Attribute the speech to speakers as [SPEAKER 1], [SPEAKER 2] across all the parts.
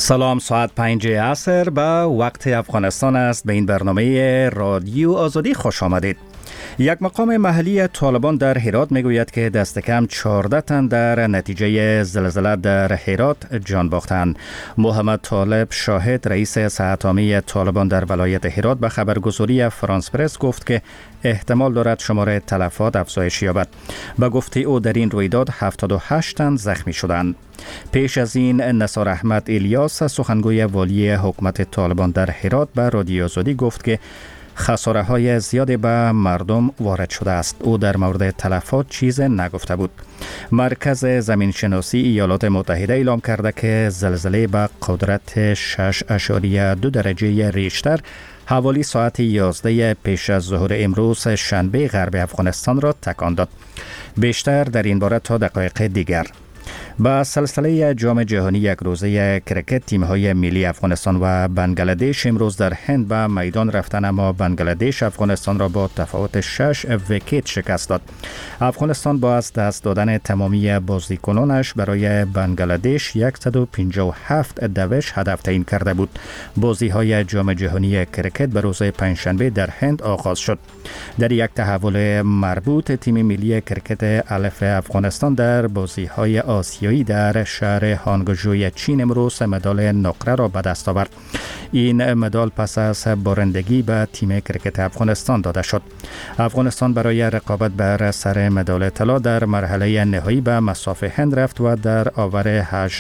[SPEAKER 1] سلام، ساعت 5 عصر به وقت افغانستان است. به این برنامه رادیو آزادی خوش آمدید. یک مقام محلی طالبان در هرات میگوید که دست کم 14 تن در نتیجه زلزله در هرات جان باختند. محمد طالب شاهد، رئیس صحت عامه طالبان در ولایت هرات، به خبرگزاری فرانس پرس گفت که احتمال دارد شمار تلفات افزایش یابد. به گفته او در این رویداد 78 تن زخمی شدند. پیش از این نثار احمد الیاس، سخنگوی والی حکومت طالبان در هرات، به رادیو آزادی گفت که خساره های زیادی به مردم وارد شده است. او در مورد تلفات چیز نگفته بود. مرکز زمین شناسی ایالات متحده اعلام کرده که زلزله به قدرت 6.2 درجه ریشتر حوالی ساعت 11 پیش از ظهر امروز شنبه غرب افغانستان را تکان داد. بیشتر در این باره تا دقایق دیگر. با سلسله جام جهانی یک روزه کرکت، تیم‌های ملی افغانستان و بنگلادش امروز در هند به میدان رفتن، اما بنگلادش افغانستان را با تفاوت 6 ویکت شکست داد. افغانستان با از دست دادن تمامی بازیکنانش برای بنگلادش 157 دوش هدف تعیین کرده بود. بازی‌های جام جهانی کرکت به روز پنجشنبه در هند آغاز شد. در یک تحول مربوط، تیم ملی کرکت الف افغانستان در بازی‌های آسیایی در شهر هانگجوی چین امروز مدال نقره را به دست آورد. این مدال پس از بارندگی به تیم کرکت افغانستان داده شد. افغانستان برای رقابت بر سر مدال طلا در مرحله نهایی به مصاف هند رفت و در آور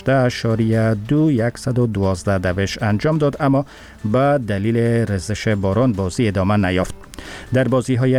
[SPEAKER 1] 18.2112 دوش انجام داد، اما به دلیل ریزش باران بازی ادامه نیافت. در بازی‌های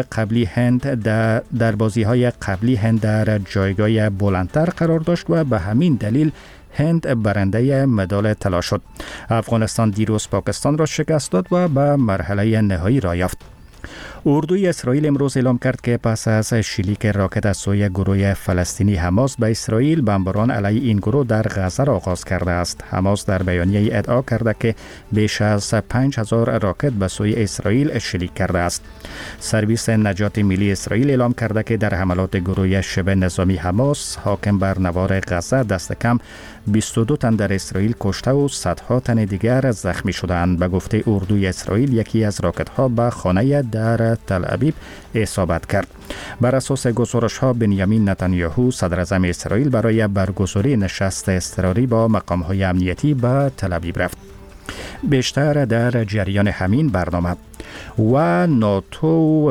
[SPEAKER 1] قبلی هند در جایگاه بلندتر قرار داشت و به همین دلیل هند برنده مدال طلا شد. افغانستان دیروز پاکستان را شکست داد و به مرحله نهایی را یافت. اردوی اسرائیل امروز اعلام کرد که پس از شلیک راکت از سوی گروه فلسطینی حماس به اسرائیل، بمباران علیه این گروه در غزه را آغاز کرده است. حماس در بیانیه ادعا کرده که بیش از 5000 راکت به سوی اسرائیل شلیک کرده است. سرویس نجات ملی اسرائیل اعلام کرده که در حملات گروه شبه نظامی حماس حاکم بر نوار غزه دست کم 22 تن در اسرائیل کشته و صدها تن دیگر زخمی شدند. به گفته اردوی اسرائیل، یکی از راکت ها به خانه در تل ابیب اصابت کرد. بر اساس گزارش ها، بنیامین نتانیاهو، صدر اعظم اسرائیل، برای برگزاری نشست اضطراری با مقام های امنیتی به تل ابیب رفت. بیشتر در جریان همین برنامه. ناتو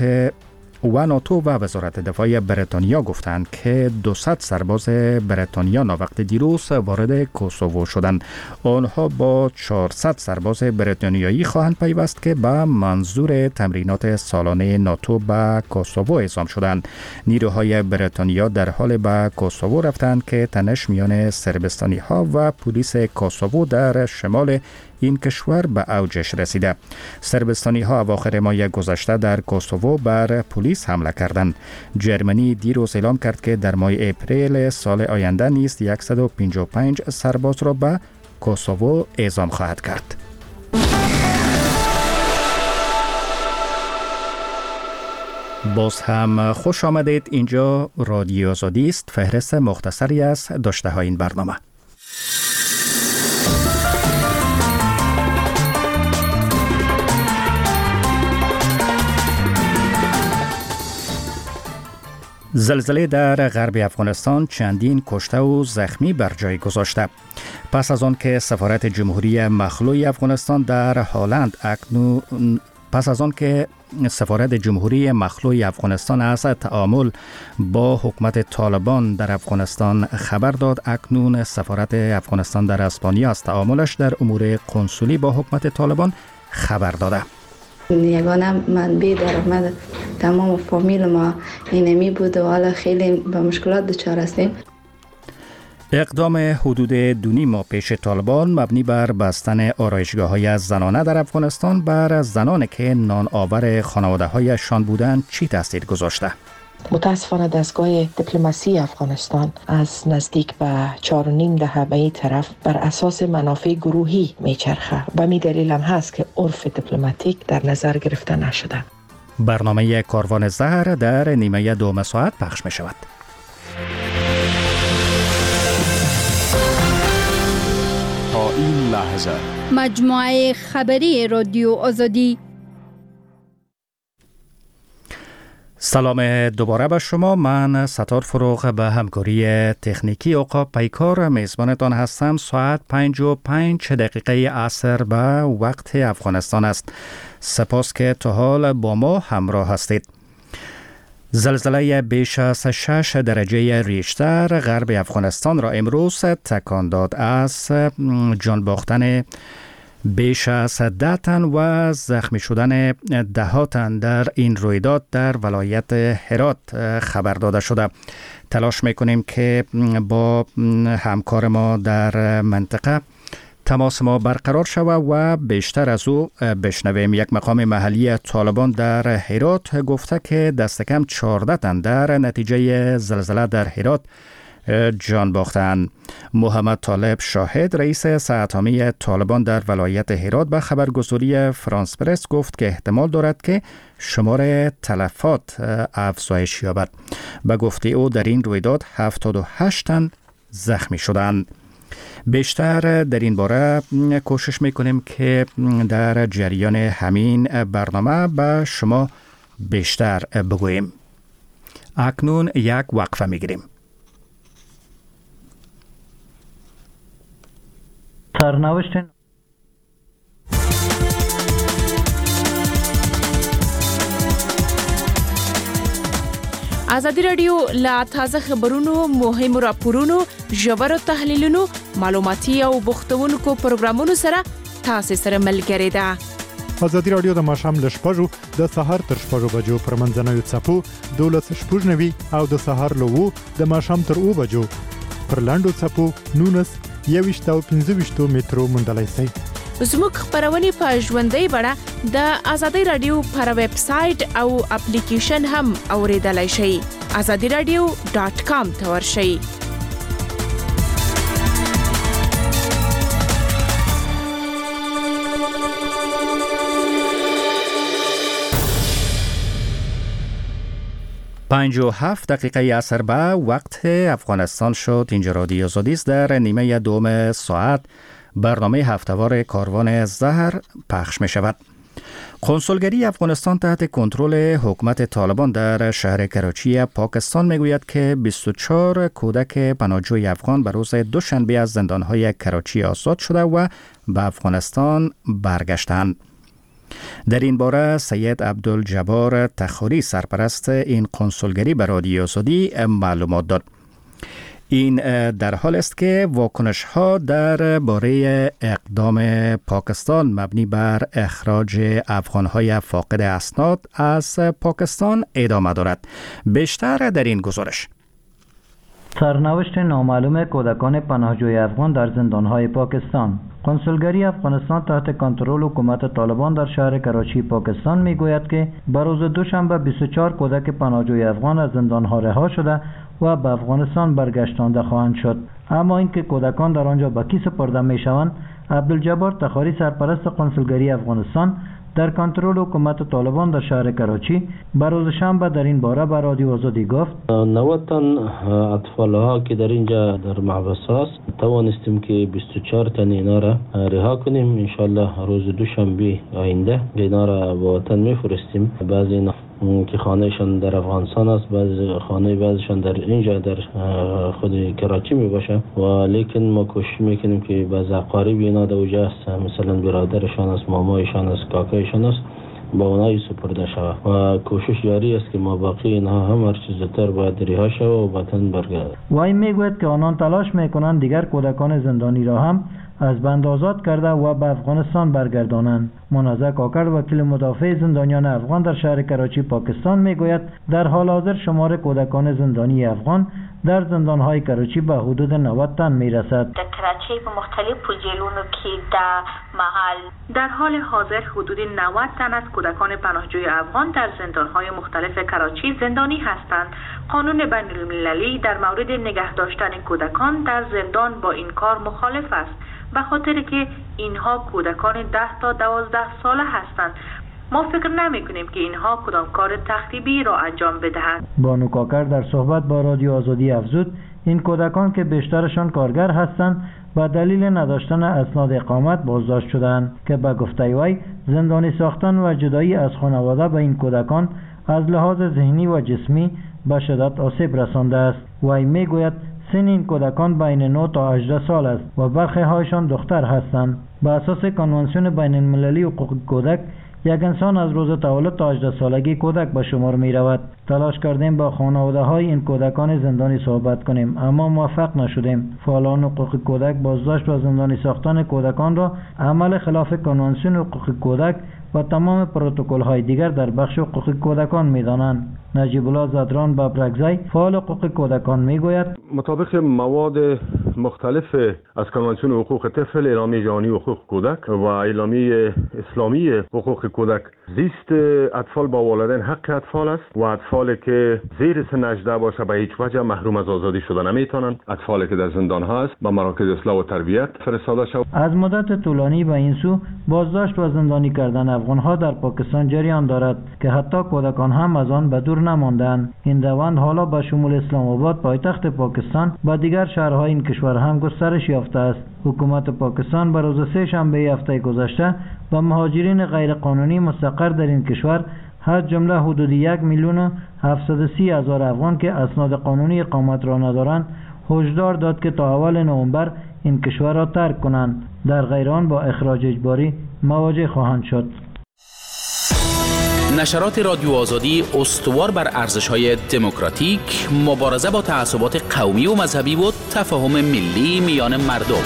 [SPEAKER 1] و وزارت دفاع بریتانیا گفتند که 200 سرباز بریتانیا وقت دیروز وارد کوسوو شدند. آنها با 400 سرباز بریتانیایی خواهند پیوست که به منظور تمرینات سالانه ناتو به کوسوو اعزام شدند. نیروهای بریتانیا در حال به کوسوو رفتند که تنش میان سربستانی ها و پلیس کوسوو در شمال این کشور به اوجش رسیده. سربستانی ها اواخر ماه گذشته در کوسوو بر پلیس حمله کردند. جرمنی دیروز اعلام کرد که در ماه اپریل سال آینده نیز 155 سرباز را به کوسوو اعزام خواهد کرد. باز هم خوش آمدید. اینجا رادیو آزادی است. فهرست مختصری از داشته های این برنامه. زلزله در غرب افغانستان چندین کشته و زخمی بر جای گذاشته. پس از آن که سفارت جمهوری مخلوع افغانستان در هلند از تعامل با حکومت طالبان در افغانستان خبر داد، اکنون سفارت افغانستان در اسپانیا از تعاملش در امور قنسولی با حکومت طالبان خبر داده.
[SPEAKER 2] یگانه منبع درآمد تمام فامیل ما اینمی بود و حالا خیلی به مشکلات دچار هستیم.
[SPEAKER 1] اقدام حدود 2 ماه پیش طالبان مبنی بر بستن آرایشگاه‌های زنانه در افغانستان بر زنانی که نان آور خانواده‌هایشان بودند چی تاثیر گذاشته؟
[SPEAKER 3] متاسفانه دستگاه دیپلماسی افغانستان از نزدیک به 4.5 دهه به این طرف بر اساس منافع گروهی میچرخه و می دلیل هم هست که عرف دیپلماتیک در نظر گرفته نشده.
[SPEAKER 1] برنامه کاروان زهر در نیمه دوم ساعت پخش می شود. تا
[SPEAKER 4] این لحظه
[SPEAKER 5] مجموعه خبری رادیو آزادی.
[SPEAKER 1] سلام دوباره به شما. من ستار فروغ به همکاری تکنیکی عقاب پیکار میزبانتان هستم. ساعت 5:05 عصر به وقت افغانستان است. سپاس که تا حال با ما همراه هستید. زلزله بیش از 6 درجه ریشتر غرب افغانستان را امروز تکان داد. از جان باختن بیش از 10 تن و زخمی شدن 10 تن در این رویداد در ولایت هرات خبر داده شده. تلاش میکنیم که با همکار ما در منطقه تماس ما برقرار شود و بیشتر از او بشنویم. یک مقام محلی طالبان در هرات گفته که دست کم 14 تن در نتیجه زلزله در هرات جان باختند. محمد طالب شاهد رئیس سه‌اتامی طالبان در ولایت هرات به خبرگزاری فرانس پرس گفت که احتمال دارد که شمار تلفات افزایش یابد. به گفته او در این رویداد 78 تن زخمی شدند. بیشتر در این باره کوشش میکنیم که در جریان همین برنامه به شما بیشتر بگوییم. اکنون یک وقفه میگیریم.
[SPEAKER 6] سرنوشت
[SPEAKER 7] آزادی رادیو لا تازه خبرونو، مهم راپورونو، ژور تحلیلونو، معلوماتي او بوختونکو پروګرامونو سره تاسو سره ملګری ده.
[SPEAKER 8] آزادی رادیو د ماښام له 6 د سهار تر 6 بجو پر منځنوي څپو 12:09 او د سهار له 2 د ماښام تر 2 بجو پر لاندو څپو 19 21 او 25 مترو موندلای شئ.
[SPEAKER 7] زموږ خبرونه په ژوندۍ بڼه د آزادی رادیو پر ویب سټ او اپلیکیشن هم اوریدلای شئ. azadiradio.com ته ورشئ.
[SPEAKER 1] پنج و 7 دقیقه عصر به وقت افغانستان شد. اینجا رادیو آزادی است. در نیمه دوم ساعت برنامه هفته‌وار کاروان زهر پخش می شود. کنسولگری افغانستان تحت کنترل حکومت طالبان در شهر کراچی پاکستان می گوید که 24 کودک پناهجوی افغان به روز دوشنبه از زندانهای کراچی آزاد شده و به افغانستان برگشتند. در این باره سید عبدالجبار تخاری سرپرست این کنسولگری به رادیو آزادی معلومات داد. این در حال است که واکنش ها در باره اقدام پاکستان مبنی بر اخراج افغان های فاقد اسناد از پاکستان ادامه دارد. بیشتر در این گزارش.
[SPEAKER 6] سرنوشت نامعلوم کودکان پناهجوی افغان در زندانهای پاکستان. کنسولگری افغانستان تحت کنترل حکومت طالبان در شهر کراچی پاکستان میگوید که به روز دوشنبه 24 کودک پناهجوی افغان از زندانها رها شده و به افغانستان برگشتانده خواهند شد. اما اینکه کودکان در آنجا به کی سپرده میشوند، عبدالجبار تخاری سرپرست کنسولگری افغانستان در کنترل حکومت طالبان در شهر کراچی به روز شنبه در این باره به رادیو آزادی گفت
[SPEAKER 9] 90 تن اطفال ها که در اینجا در محبس هست توانستیم که 24 تن اینا را رها کنیم. انشالله روز دوشنبه آینده اینا را به وطن میفرستیم. بعضی اینا که خانهشان در افغانستان است، بعضیشان در اینجا در خود کراچی می باشه و لیکن ما کوشش میکنیم که بعض اقارب اینا در اونجا است، مثلا برادرشان است، مامایشان است، کاکایشان است، با اونایی سپرده شود و کوشش جاری است که ما باقی اینها هم هر چیز زودتر باید رها شود و وطن برگردد.
[SPEAKER 6] و این میگوید که آنان تلاش میکنند دیگر کودکان زندانی را هم از بند آزاد کرده و به افغانستان برگردانند. منازع کاکر وکیل مدافع زندانیان افغان در شهر کراچی پاکستان میگوید در حال حاضر شمار کودکان زندانی افغان در زندانهای کراچی به حدود 90 تن میرسد.
[SPEAKER 10] در کراچی به مختلف جیلونو که در محل در حال حاضر حدود 90 تن از کودکان پناهجوی افغان در زندانهای مختلف کراچی زندانی هستند. قانون بین المللی در مورد نگه داشتن کودکان در زندان با این کار مخالف است، به خاطر که اینها کودکان 10 تا 12 ساله هستند. ما فکر نمی کنیم که اینها کدام کار تخریبی را انجام بدهند.
[SPEAKER 6] بانو کاکر در صحبت با رادیو آزادی افزود این کودکان که بیشترشان کارگر هستند به دلیل نداشتن اسناد اقامت بازداشت شدند که به گفته وی زندانی ساختن و جدایی از خانواده به این کودکان از لحاظ ذهنی و جسمی به شدت آسیب رسانده است. وی میگوید سن این کودکان بین 9 تا 18 سال است و برخی هایشان دختر هستند. به اساس کنوانسیون بین المللی حقوق کودک یک انسان از روز تولد تا 18 سالگی کودک به شمار می رود. تلاش کردیم با خانواده های این کودکان زندانی صحبت کنیم اما موفق نشدیم. فعالان حقوق کودک بازداشت و زندانی ساختن کودکان را عمل خلاف کنوانسیون حقوق کودک و تمام پروتکل های دیگر در بخش حقوق کودکان می دانند. نجیب الله زدران ببرگزی فعال حقوق کودکان می گوید
[SPEAKER 4] مطابق مواد مختلف از کنوانسیون حقوق طفل، اعلامیه جهانی حقوق کودک و اعلامیه اسلامی حقوق کودک، زیست اطفال با والدین حق اطفال است و اطفالی که زیر سن 18 باشه به هیچ وجه محروم از آزادی شده نمیتونند. اطفالی که در زندان هست به مراکز اصلاح و تربیت فرستاده شود. از
[SPEAKER 6] مدت طولانی به این سو بازداشت و زندانی کردن افغان ها در پاکستان جریان دارد که حتی کودکان هم از آن به دور نماندند. این روند حالا به شمول اسلام آباد پایتخت پاکستان و دیگر شهرهای این کشور هم گسترش یافته است. حکومت پاکستان به روز سه شنبه هفته گذشته به مهاجرین غیرقانونی مستقر در این کشور از جمله حدود 1,730,000 افغان که اسناد قانونی اقامت را ندارند هشدار داد که تا اول نوامبر این کشور را ترک کنند، در غیر آن با اخراج اجباری مواجه خواهند شد.
[SPEAKER 11] نشرات رادیو آزادی استوار بر ارزش‌های دموکراتیک، مبارزه با تعصبات قومی و مذهبی و تفاهم ملی میان مردم.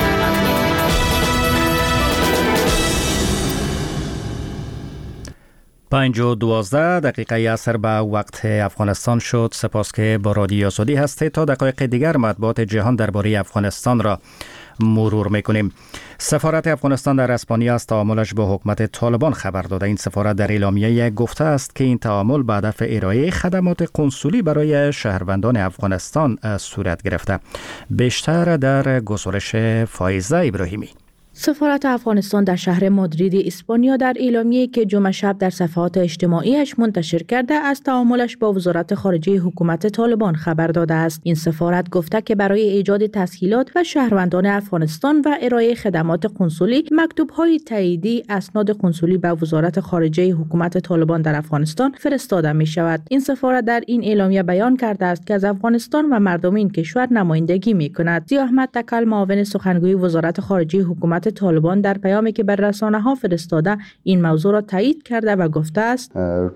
[SPEAKER 1] 5:12 عصر به وقت افغانستان شد. سپاس که با رادیو آزادی هستید. تا دقایق دیگر مطبوعات جهان درباره افغانستان را مرور میکنیم. سفارت افغانستان در اسپانیا از تعاملش با حکومت طالبان خبر داده. این سفارت در اعلامیه گفته است که این تعامل به هدف ارائه خدمات کنسولی برای شهروندان افغانستان صورت گرفته. بیشتر در گزارش فایزه ابراهیمی.
[SPEAKER 12] سفارت افغانستان در شهر مادرید اسپانیا در اعلامیه‌ای که جمعه شب در صفحات اجتماعیش منتشر کرده از تعاملش با وزارت خارجه حکومت طالبان خبر داده است. این سفارت گفته که برای ایجاد تسهیلات و شهروندان افغانستان و ارائه خدمات کنسولی مکتوب‌های تاییدی اسناد کنسولی به وزارت خارجه حکومت طالبان در افغانستان فرستاده می‌شود. این سفارت در این اعلامیه بیان کرده است که از افغانستان و مردم این کشور نمایندگی می‌کند. ضیاء احمد تکل معاون سخنگوی وزارت خارجه حکومت طالبان در پیامی که بر رسانه‌ها فرستاده این موضوع را تایید کرده و گفته است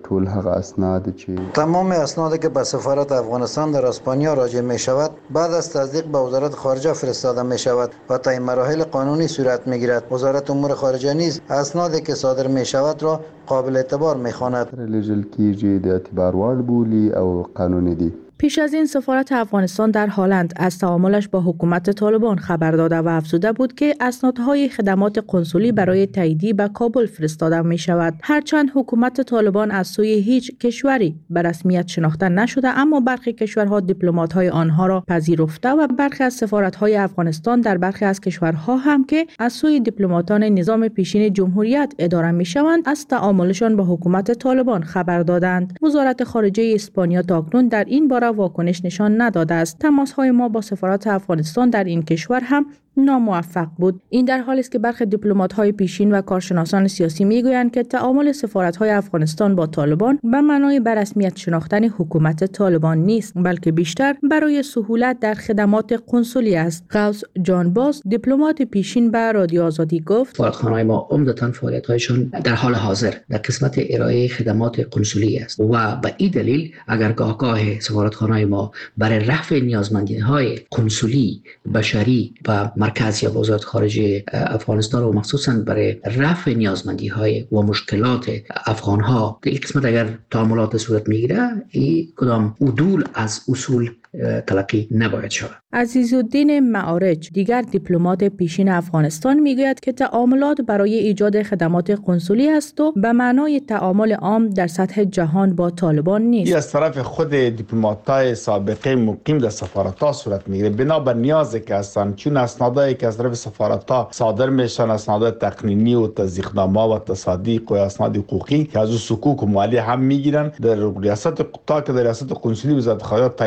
[SPEAKER 13] تمام اسنادی که به سفارت افغانستان در اسپانیا راجع می شود بعد از تصدیق به وزارت خارجه فرستاده می شود و تا این مراحل قانونی صورت می گیرد. وزارت امور خارجه نیز اسنادی که صادر می شود را قابل اعتبار می خواند.
[SPEAKER 12] پیش از این سفارت افغانستان در هلند از تعاملش با حکومت طالبان خبر داده و افزوده بود که اسنادهای خدمات کنسولی برای تاییدی به کابل فرستاده می شود. هرچند حکومت طالبان از سوی هیچ کشوری به رسمیت شناخته نشده، اما برخی کشورها دیپلمات‌های آنها را پذیرفته و برخی از سفارت‌های افغانستان در برخی از کشورها هم که از سوی دیپلماتان نظام پیشین جمهوریت اداره می شوند از تعاملشان با حکومت طالبان خبر دادند. وزارت خارجه اسپانیا تاکنون در این باره واکنش نشان نداده است. تماس‌های ما با سفارت افغانستان در این کشور هم ناموفق بود. این در حالی است که برخی دیپلمات‌های پیشین و کارشناسان سیاسی میگویند که تعامل سفارت‌های افغانستان با طالبان به معنای به رسمیت شناختن حکومت طالبان نیست، بلکه بیشتر برای سهولت در خدمات کنسولی است. غوث جان باز دیپلمات پیشین به رادیو آزادی گفت
[SPEAKER 14] سفارتخانه‌های ما عمدتاً فعالیت‌هایشان در حال حاضر در قسمت ارائه خدمات کنسولی است و به این دلیل اگر گاه سفارتخانه‌های ما برای رفع نیازمندی‌های کنسولی بشری و مرکز یا وزارت خارجه افغانستان و مخصوصاً برای رفع نیازمندی‌های و مشکلات افغان‌ها در این قسمت اگر تعاملات صورت می‌گیره این کدام عدول از اصول تلقی نباید شود.
[SPEAKER 12] عزیزالدین معارج دیگر دیپلمات پیشین افغانستان میگوید که تعاملات برای ایجاد خدمات کنسولی است و به معنای تعامل عام در سطح جهان با طالبان نیست.
[SPEAKER 15] از طرف خود دیپلمات‌های سابقه مقیم در سفارت‌ها صورت میگیره بنابر نیازی که هستند، چون اسنادایی که از طرف سفارت‌ها صادر میشن اسناد تقنینی و تصدیقنامه و تصادیق و اسناد حقوقی که از صکوک و مالی هم میگیرن در ریاست تا که در ریاست کنسولی وزارت خارجه تایید نشد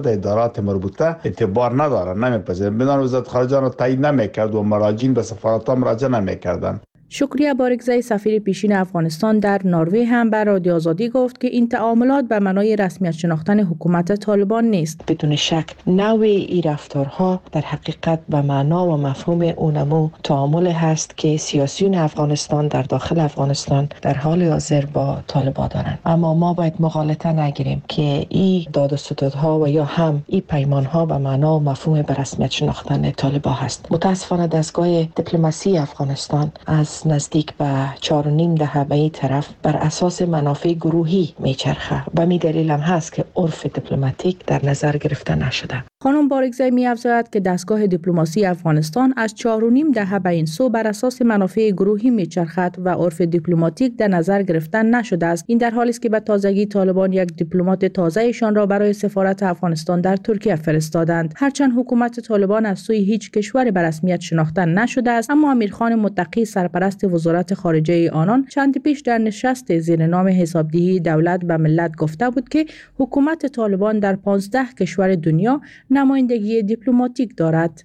[SPEAKER 15] ادارات مربوطه اعتبار نداره، نمیپذیرن. بنابراین وزارت خارجه را تایید نمیکرد و مراجعین به سفارت‌ها مراجعه نمیکردن.
[SPEAKER 12] شکریه بارگزای سفیر پیشین افغانستان در نروژ هم بر رادیو آزادی گفت که این تعاملات به معنای رسمیت شناختن حکومت طالبان نیست.
[SPEAKER 3] بدون شک نوع این رفتارها در حقیقت به معنا و مفهوم اونمو تعامل هست که سیاسیون افغانستان در داخل افغانستان در حال حاضر با طالبان دارند. اما ما باید مغالطه نگیریم که این داد و ستدها و یا هم این پیمانها به معنا و مفهوم به رسمیت شناختن طالبان هست. متاسفانه دستگاه دیپلماسی افغانستان از نزدیک به 4.5 دهه به این طرف بر اساس منافع گروهی میچرخه و می دلیل هم هست که عرف دیپلماتیک در نظر گرفته نشده.
[SPEAKER 12] خانم بارگزای می‌افزاید که دستگاه دیپلماسی افغانستان از 4.5 دهه به این سو بر اساس منافع گروهی میچرخد و عرف دیپلماتیک در نظر گرفته نشده است. این در حالی است که به تازگی طالبان یک دیپلمات تازه‌شان را برای سفارت افغانستان در ترکیه فرستادند. هرچند حکومت طالبان از سوی هیچ کشوری به رسمیت شناخته نشده است، اما امیرخان متقی سرپرست وزارت خارجه آنان چند پیش در نشست زیر نام حسابدهی دولت به ملت گفته بود که حکومت طالبان در 15 کشور دنیا نمایندگی دیپلماتیک دارد.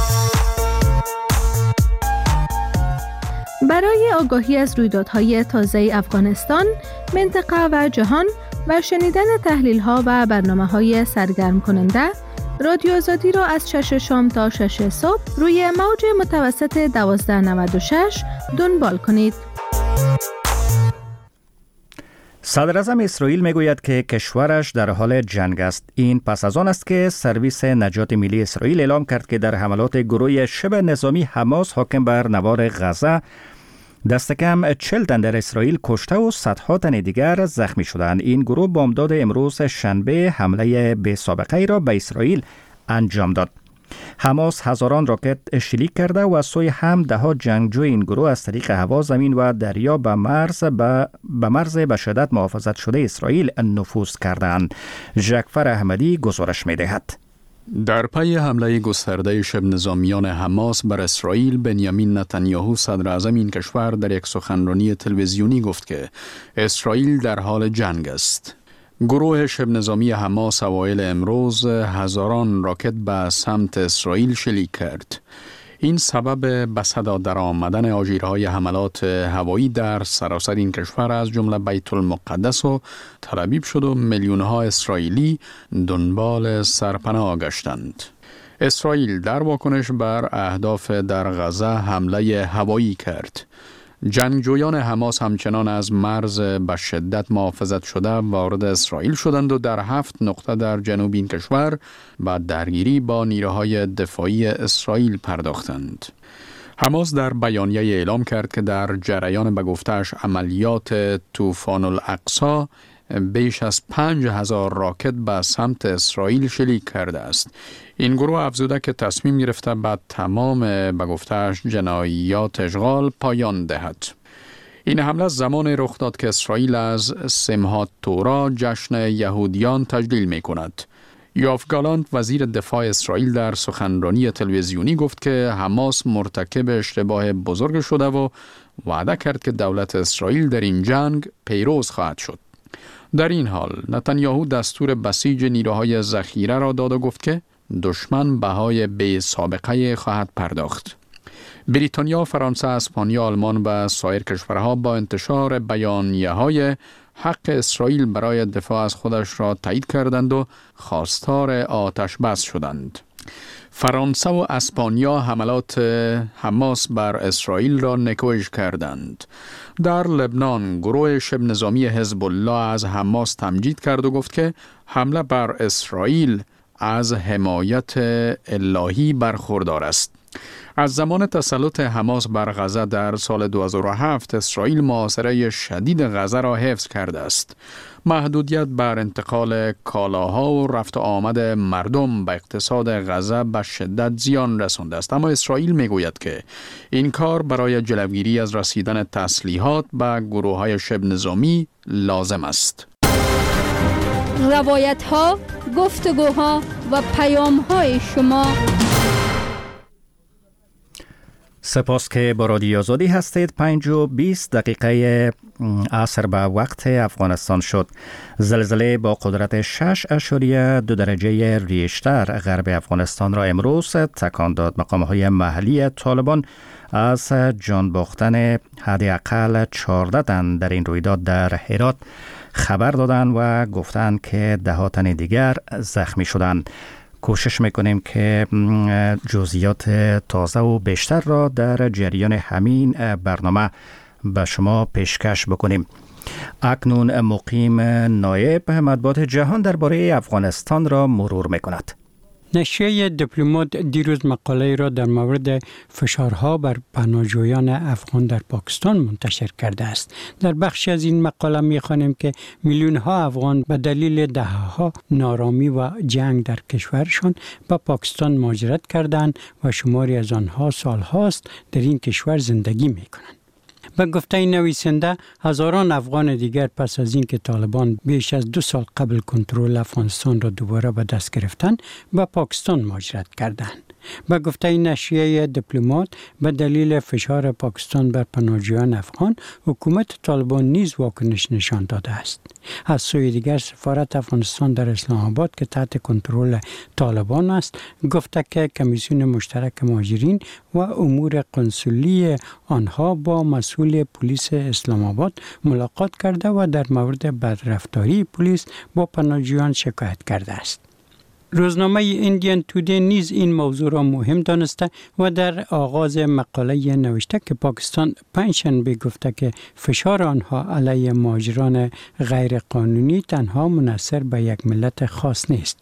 [SPEAKER 5] برای آگاهی از رویدادهای تازه افغانستان، منطقه و جهان و شنیدن تحلیل‌ها و برنامه‌های سرگرم کننده، رادیو آزادی را از 6 شام تا 6 صبح روی موج متوسط 1296 دنبال کنید.
[SPEAKER 1] صدر اعظم اسرائیل میگوید که کشورش در حال جنگ است. این پس از آن است که سرویس نجات ملی اسرائیل اعلام کرد که در حملات گروه شبه نظامی حماس حاکم بر نوار غزه دست کم 40 تن در اسرائیل کشته و صدها تن دیگر زخمی شدند. این گروه بامداد امروز شنبه حمله بی سابقه ای را به اسرائیل انجام داد. حماس هزاران راکت شلیک کرده و از سوی هم دهها جنگجوی این گروه از طریق هوا، زمین و دریا به مرز به شدت محافظت شده اسرائیل نفوذ کردند. ژکفر احمدی گزارش می‌دهد.
[SPEAKER 16] در پی حمله گسترده شبه نظامیان حماس بر اسرائیل، بنیامین نتانیاهو صدر اعظم این کشور در یک سخنرانی تلویزیونی گفت که اسرائیل در حال جنگ است. گروه شبه نظامی حماس اوایل امروز هزاران راکت به سمت اسرائیل شلیک کرد. این سبب به صدا در آمدن آژیرهای حملات هوایی در سراسر این کشور از جمله بیت المقدس و تل ابیب شد و میلیون‌ها اسرائیلی دنبال سرپناه گشتند. اسرائیل در واکنش بر اهداف در غزه حمله هوایی کرد. جنگجویان حماس همچنان از مرز به شدت محافظت شده وارد اسرائیل شدند و در 7 نقطه در جنوب این کشور به درگیری با نیروهای دفاعی اسرائیل پرداختند. حماس در بیانیه اعلام کرد که در جریان به گفته‌اش عملیات طوفان الاقصی بیش از 5000 راکت به سمت اسرائیل شلیک کرده است. این گروه افزوده که تصمیم گرفته به تمام به گفته‌اش جنایات اشغال پایان دهد. این حمله زمان رخ داد که اسرائیل از سمحات تورا جشن یهودیان تجلیل می کند. یوآف گالانت وزیر دفاع اسرائیل در سخنرانی تلویزیونی گفت که حماس مرتکب اشتباه بزرگ شده و وعده کرد که دولت اسرائیل در این جنگ پیروز خواهد شد. در این حال نتانیاهو دستور بسیج نیروهای ذخیره را داد و گفت که دشمن بهای بی سابقه خواهد پرداخت. بریتانیا، فرانسه، اسپانیا، آلمان و سایر کشورها با انتشار بیانیه‌های حق اسرائیل برای دفاع از خودش را تایید کردند و خواستار آتش بس شدند. فرانسه و اسپانیا حملات حماس بر اسرائیل را نکوژ کردند. در لبنان گروه شبه نظامی حزب الله از حماس تمجید کرد و گفت که حمله بر اسرائیل از حمایت الهی برخوردار است. از زمان تسلط حماس بر غزه در سال 2007 اسرائیل محاصره شدید غزه را حفظ کرده است. محدودیت بر انتقال کالاها و رفت و آمد مردم به اقتصاد غزه به شدت زیان رسانده است، اما اسرائیل میگوید که این کار برای جلوگیری از رسیدن تسلیحات به گروه‌های شبه نظامی لازم است.
[SPEAKER 5] روایت‌ها، گفتگوها و پیام‌های شما.
[SPEAKER 1] سپاس که با رادیو آزادی هستید. 5:20 عصر به وقت افغانستان شد. زلزله با قدرت 6.2 درجه ریشتر غرب افغانستان را امروز تکان داد. مقام‌های محلی طالبان از جان باختن حداقل 14 تن در این رویداد در هرات خبر دادند و گفتند که 10 تن دیگر زخمی شدند. کوشش میکنیم که جزئیات تازه و بیشتر را در جریان همین برنامه به شما پیشکش بکنیم. اکنون مقیم نایب مطبوعات جهان درباره افغانستان را مرور میکند.
[SPEAKER 17] نشریه دیپلمات دیروز مقاله را در مورد فشارها بر پناهجویان افغان در پاکستان منتشر کرده است. در بخشی از این مقاله می‌خوانیم که میلیون‌ها افغان به دلیل دهه‌ها نارامی و جنگ در کشورشان به پاکستان مهاجرت کردند و شماری از آنها سال‌هاست در این کشور زندگی می‌کنند. به گفته نویسنده، هزاران افغان دیگر پس از اینکه طالبان بیش از 2 سال قبل کنترل افغانستان را دوباره به دست گرفتند، به پاکستان مهاجرت کردند. به گفته نشریه دیپلمات، به دلیل فشار پاکستان بر پناهجویان افغان، حکومت طالبان نیز واکنش نشان داده است. از سوی دیگر، سفارت افغانستان در اسلام آباد که تحت کنترل طالبان است، گفته که کمیسیون مشترک مهاجرین و امور قنسولی آنها با مسئول پلیس اسلام آباد ملاقات کرده و در مورد بدرفتاری پلیس با پناهجویان شکایت کرده است. روزنامه ایندین تودی نیز این موضوع را مهم دانسته و در آغاز مقاله نوشته که پاکستان پنجشنبه گفته که فشار آنها علیه مهاجران غیر قانونی تنها منحصر به یک ملت خاص نیست.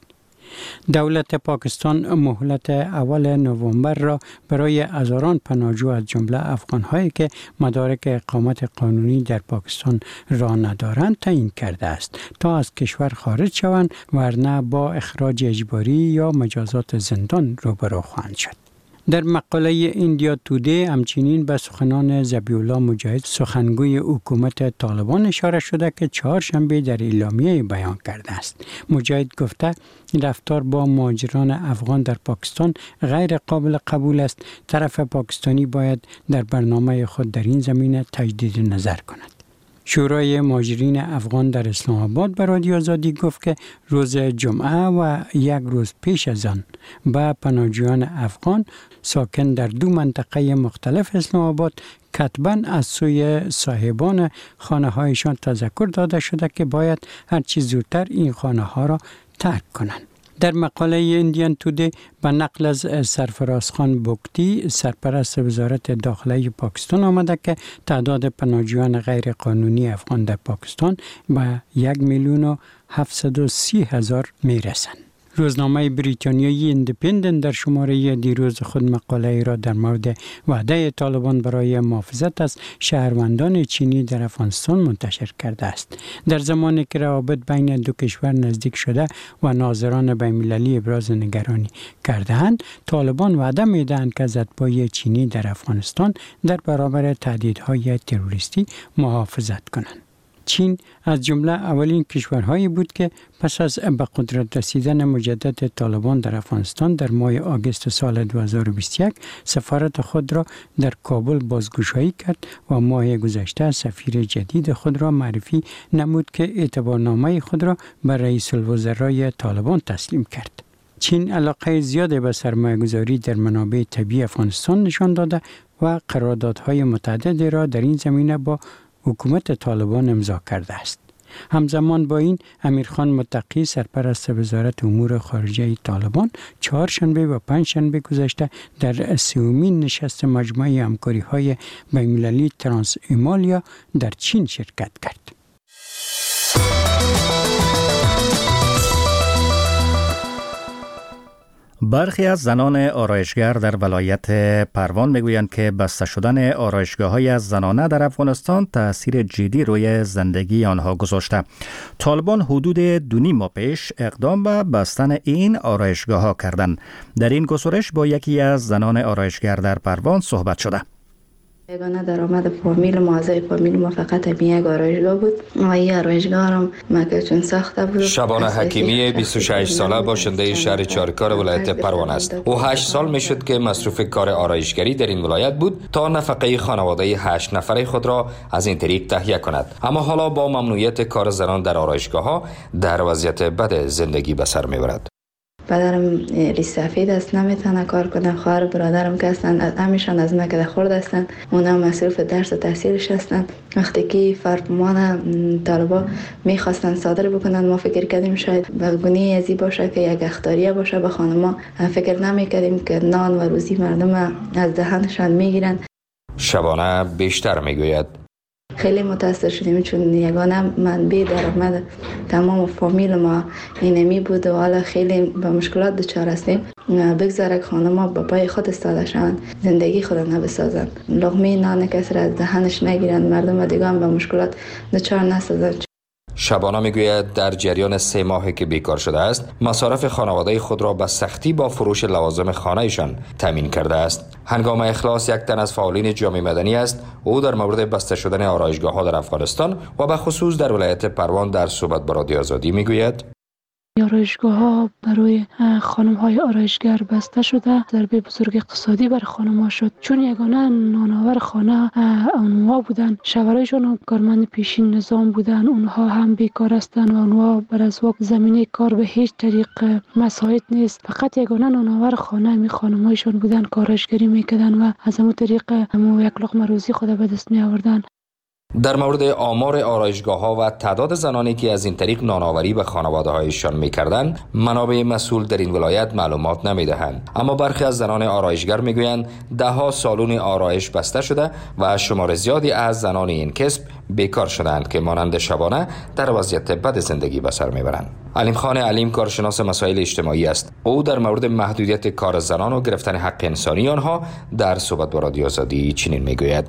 [SPEAKER 17] دولت پاکستان مهلت اول نوامبر را برای هزاران پناهجو از جمله افغان‌هایی که مدارک اقامت قانونی در پاکستان را ندارند تعیین کرده است تا از کشور خارج شوند، ورنه با اخراج اجباری یا مجازات زندان روبرو خواهند شد. در مقاله ایندیا تودی همچنین به سخنان ذبیح الله مجاهد سخنگوی حکومت طالبان اشاره شده که چهارشنبه در اعلامیه بیان کرده است. مجاهد گفته رفتار با مهاجران افغان در پاکستان غیر قابل قبول است. طرف پاکستانی باید در برنامه خود در این زمینه تجدید نظر کند. شورای مهاجرین افغان در اسلام آباد به رادیو آزادی گفت که روز جمعه و یک روز پیش از آن به پناهجویان افغان ساکن در 2 منطقه مختلف اسلام آباد کتباً از سوی صاحبان خانه هایشان تذکر داده شده که باید هرچی زودتر این خانه ها را ترک کنند. در مقاله ایندین تودی به نقل از سرفرازخان بوکتی سرپرست وزارت داخله پاکستان آمده که تعداد پناهجویان غیر قانونی افغان در پاکستان به 1,730,000 میرسند. روزنامه بریتانیایی ایندیپندنت در شماره دیروز خود مقاله را در مورد وعده طالبان برای محافظت از شهروندان چینی در افغانستان منتشر کرده است. در زمانی که روابط بین دو کشور نزدیک شده و ناظران بین‌المللی ابراز نگرانی کرده‌اند، طالبان وعده می‌دهند که از اتباع چینی در افغانستان در برابر تهدیدهای تروریستی محافظت کنند. چین از جمله اولین کشورهایی بود که پس از به قدرت رسیدن مجدد طالبان در افغانستان در ماه آگوست سال 2021 سفارت خود را در کابل بازگشایی کرد و ماه گذشته سفیر جدید خود را معرفی نمود که اعتبارنامه خود را به رئیس الوزرای طالبان تسلیم کرد. چین علاقه زیاده به سرمایه‌گذاری در منابع طبیعی افغانستان نشان داده و قراردادهای متعددی را در این زمینه با حکومت طالبان امضا کرده است. همزمان با این، امیرخان متقی سرپرست وزارت امور خارجه طالبان چهارشنبه و پنجشنبه گذشته در 30مین نشست مجمع همکاری‌های بین‌المللی ترانس ایمالیا در چین شرکت کرد.
[SPEAKER 1] برخی از زنان آرایشگر در ولایت پروان میگویند که بسته شدن آرایشگاه‌های از زنانه در افغانستان تأثیر جدی روی زندگی آنها گذاشته. طالبان حدود 2.5 ماه پیش اقدام به بستن این آرایشگاه‌ها کردند. در این گزارش با یکی از زنان آرایشگر در پروان صحبت شده.
[SPEAKER 2] یگانه درآمد فامیل ما، اعضای فامیل ما فقط یک آرایشگاه بود و این آرایشگاه هم ما چون ساخته بود.
[SPEAKER 18] شبانه حکیمی 26 ساله باشنده شهر چارکار ولایت پروان است. او 8 سال میشد که مصروف کار آرایشگری در این ولایت بود تا نفقه خانواده 8 نفره خود را از این طریق تهیه کند. اما حالا با ممنوعیت کار زنان در آرایشگاه ها در وضعیت بد زندگی به سر میبرد.
[SPEAKER 2] پدرم ریش سفید است، نمیتونه کار کنه. خواهر برادرم که هستند همیشان از مکه خورد هستند، اونا مصروف درس و تحصیلش هستند. وقتی که فرمان طالبا میخواستن صادر بکنن ما فکر کردیم شاید به گونه ازی باشه که یک اخطاریه باشه به خانما. فکر نمیکردیم که نان و روزی مردم از دهنشان میگیرن.
[SPEAKER 18] شبانه بیشتر میگوید
[SPEAKER 2] خیلی متاثر شدیم چون یگانه منبع درآمد تمام فامیل ما اینمی بود و حالا خیلی به مشکلات دچار هستیم. بگذاره که خانم‌ها با پای خود ایستاده شوند، زندگی خود را نبسازند، لقمه نان کسی را از دهنش نگیرند، مردم دیگه هم به مشکلات دچار نسازند.
[SPEAKER 18] شبانه میگوید در جریان 3 ماهی که بیکار شده است مصارف خانواده خود را به سختی با فروش لوازم خانه‌شان تامین کرده است. هنگام اخلاص یک تن از فعالین جامعه مدنی است. او در مورد بسته شدن آرایشگاه‌ها در افغانستان و به خصوص در ولایت پروان در صحبت با رادیو آزادی میگوید
[SPEAKER 19] آرایشگاه ها برای خانم های آرایشگر بسته شده. ضربه بزرگ اقتصادی بر خانم ها شد چون یگانه نانآور خانه اونها بودن. شوهرایشان کارمند پیشین نظام بودن، اونها هم بیکار هستند و اونها بر از زمینه کار به هیچ طریق مساعد نیست. فقط یگانه نانآور خانه می خانم هایشان بودن، کارایشگری میکردن و از همون طریق یک لقمه روزی خود به دست می آوردن.
[SPEAKER 18] در مورد آمار آرایشگاه‌ها و تعداد زنانی که از این طریق نانآوری به خانواده‌هایشان می‌کردند، منابع مسئول در این ولایت معلومات نمی‌دهند. اما برخی از زنان آرایشگر می‌گویند ده‌ها سالن آرایش بسته شده و شمار زیادی از زنان این کسب بیکار شدند که مانند شبانه در وضعیت بد زندگی به سر می‌برند. علیم خان علیم کارشناس مسائل اجتماعی است. او در مورد محدودیت کار زنان و گرفتن حق انسانی آنها در صحبت با رادیو آزادی چنین می‌گوید: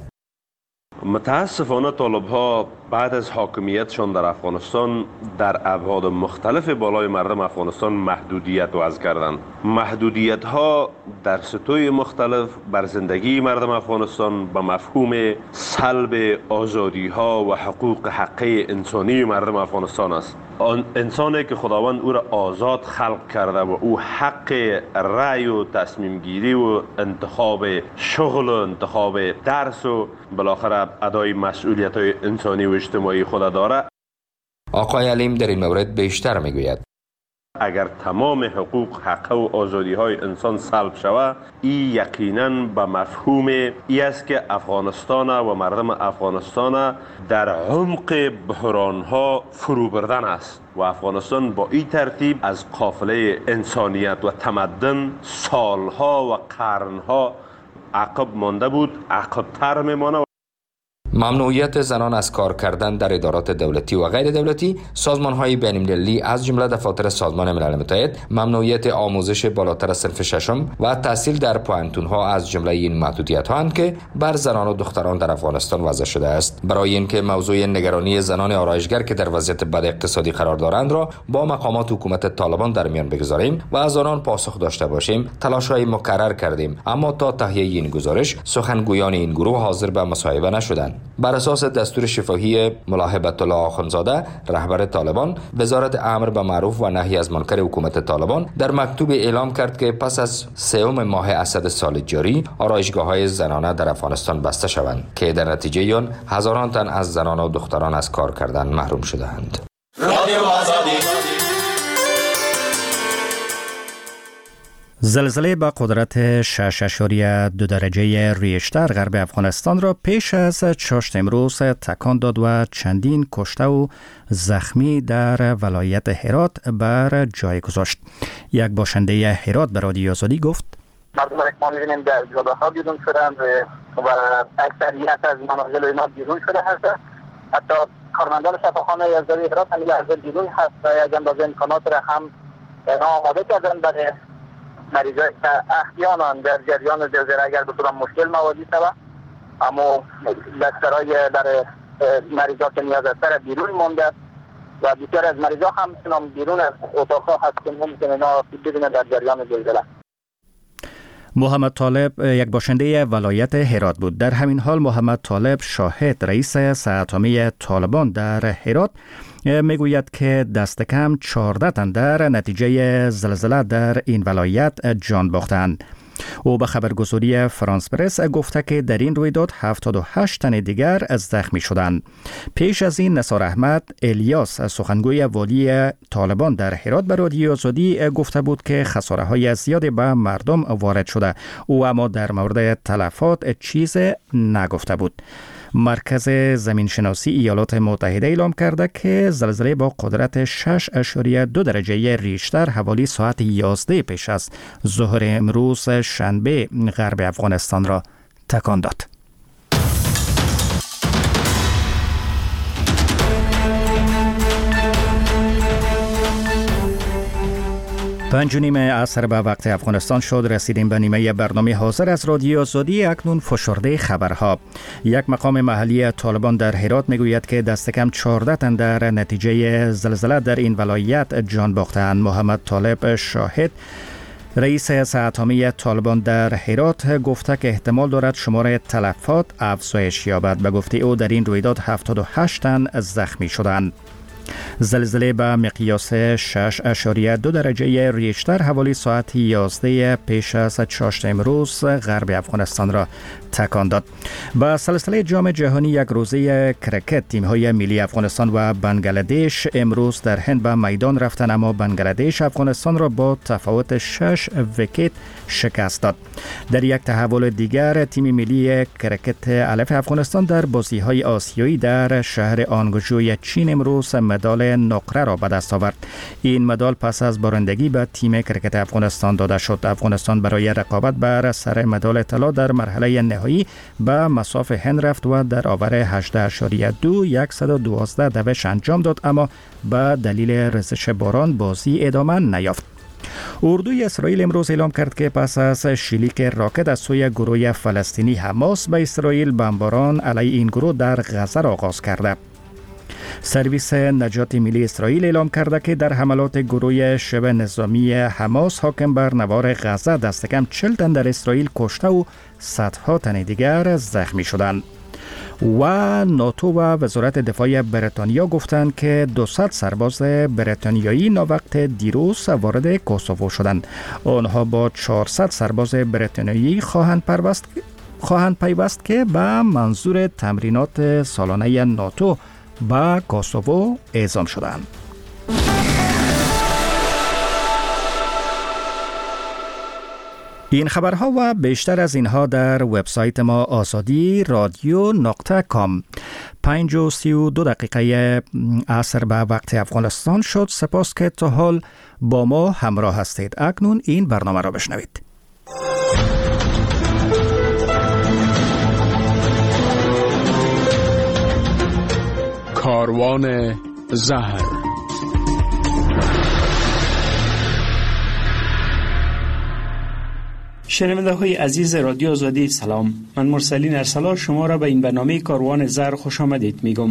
[SPEAKER 20] متاسفانه طالب‌ها بعد از حاکمیتشان در افغانستان در ابعاد مختلف بالای مردم افغانستان محدودیت وضع کردند. محدودیت‌ها در سطوح مختلف بر زندگی مردم افغانستان به مفهوم سلب آزادی‌ها و حقوق حقه انسانی مردم افغانستان است. آن انسانی که خداوند او را آزاد خلق کرده و او حق رأی و تصمیم گیری و انتخاب شغل و انتخاب درس و بالاخره ادای مسئولیت‌های انسانی و اجتماعی خود داره.
[SPEAKER 18] آقای علیم در این مورد بیشتر میگوید:
[SPEAKER 20] اگر تمام حقوق، حق و آزادی های انسان سلب شود، این یقینا به مفهوم ای است که افغانستان و مردم افغانستان در عمق بحران ها فرو بردن است و افغانستان با این ترتیب از قافله انسانیت و تمدن سالها و قرنها عقب مانده بود، عقب‌تر میمانه.
[SPEAKER 18] ممنوعیت زنان از کار کردن در ادارات دولتی و غیر دولتی، سازمان‌های بین‌المللی از جمله دفاتر سازمان ملل متحد، ممنوعیت آموزش بالاتر از صنف ششم و تحصیل در پوهنتون‌ها از جمله این محدودیت‌هاند که بر زنان و دختران در افغانستان وضع شده است. برای اینکه موضوع نگرانی زنان آرایشگر که در وضعیت بد اقتصادی قرار دارند را با مقامات حکومت طالبان در میان بگذاریم و از آنان پاسخ داشته باشیم، تلاش‌های مکرر کردیم، اما تا تهیه این گزارش سخنگویان این گروه حاضر به مصاحبه نشدند. بر اساس دستور شفاهی ملا هیبت الله آخوندزاده رهبر طالبان، وزارت امر به معروف و نهی از منکر حکومت طالبان در مکتوب اعلام کرد که پس از 3 ماه اسد سال جاری آرایشگاه‌های زنانه در افغانستان بسته شوند که در نتیجه آن هزاران تن از زنان و دختران از کار کردن محروم شدند.
[SPEAKER 1] زلزله با قدرت 6.2 درجه ریشتر غرب افغانستان را پیش از چاشت امروز تکان داد و چندین کشته و زخمی در ولایت هرات بر جای گذاشت. یک باشنده هرات به رادیو آزادی گفت:
[SPEAKER 21] مردم را که ما می‌بینیم در جاده‌ها بیرون شدند و اکثریت از منازل اینا بیرون شده هست. حتی کارمندان شفاخانه یزدانی هرات هم لحظه بیرون هست و یک اندازه امکانات را هم آماده کردن برای مریضایی که احیانا در جریان زلزله اگر به طور مشکل موادی شود، اما بسترهای برای مریضا که نیاز است بیرون مانده و بسیار از مریضا هم بیرون از اتاقها هست که ممکن اینا ببینن در جریان زلزله.
[SPEAKER 1] محمد طالب یک باشنده ولایت هرات بود. در همین حال محمد طالب شاهد رئیس سه اتمی طالبان در هرات میگوید که دست کم 14 تن در نتیجه زلزله در این ولایت جان باختند. او به خبرگزاری فرانس پرس گفته که در این رویداد 78 تن دیگر زخمی شدند. پیش از این نثار احمد الیاس سخنگوی والی طالبان در هرات به رادیو آزادی گفته بود که خساره‌های زیادی به مردم وارد شده. او اما در مورد تلفات چیز نگفته بود. مرکز زمینشناسی ایالات متحده اعلام کرده که زلزله با قدرت 6.2 درجه ریشتر حوالی ساعت 11 پیش از ظهر امروز شنبه غرب افغانستان را تکان داد. 5:30 عصر به وقت افغانستان شد. رسیدیم به نیمه برنامه حاضر از رادیو آزادی. اکنون فشرده خبرها. یک مقام محلی طالبان در هرات میگوید که دست کم 14 تن در نتیجه زلزله در این ولایت جان باختند. محمد طالب شاهد رئیس سه اتمی طالبان در هرات گفته که احتمال دارد شمار تلفات افزایش یابد. به گفته او در این رویداد 78 تن زخمی شدند. زلزله به مقیاس 6.2 درجه ریشتر حوالی ساعت 11 پیش از چاشت امروز غرب افغانستان را تکان داد. با سلسله جام جهانی یک روزه کرکت تیم‌های ملی افغانستان و بنگلادش امروز در هند به میدان رفتند، اما بنگلادش افغانستان را با تفاوت 6 ویکت شکست داد. در یک تحول دیگر تیم ملی کرکت الف افغانستان در بازی‌های آسیایی در شهر آنگجوی چین امروز مدال نقره را به دست آورد. این مدال پس از برندگی به تیم کرکت افغانستان داده شد. افغانستان برای رقابت بر سر مدال طلا در مرحله نهایی به مصاف هند رفت و در آور 18.2 112 دوش انجام داد، اما به دلیل ریزش باران بازی ادامه نیافت. اردوی اسرائیل امروز اعلام کرد که پس از شلیک راکت از سوی گروه فلسطینی حماس به اسرائیل بمباران علیه این گروه در غزه را آغاز کرده. سرویس نجات ملی اسرائیل اعلام کرده که در حملات گروه شبه نظامی حماس حاکم بر نوار غزه دست کم 40 تن در اسرائیل کشته و صدها تن دیگر زخمی شدند. و ناتو و وزارت دفاع بریتانیا گفتند که 200 سرباز بریتانیایی ناوقت دیروز وارد کوسوو شدند. آنها با 400 سرباز بریتانیایی خواهند پیوست که به منظور تمرینات سالانه ناتو با کوسوو اعزام شدند. این خبرها و بیشتر از اینها در وبسایت ما آزادی رادیو.com. 5:32 عصر به وقت افغانستان شد. سپاس که تا حال با ما همراه هستید. اکنون این برنامه را بشنوید.
[SPEAKER 16] کاروان زهر.
[SPEAKER 8] شنونده های عزیز رادیو آزادی سلام. من مرسلین ارسلا شما را به این برنامه کاروان زهر خوش آمدید میگم.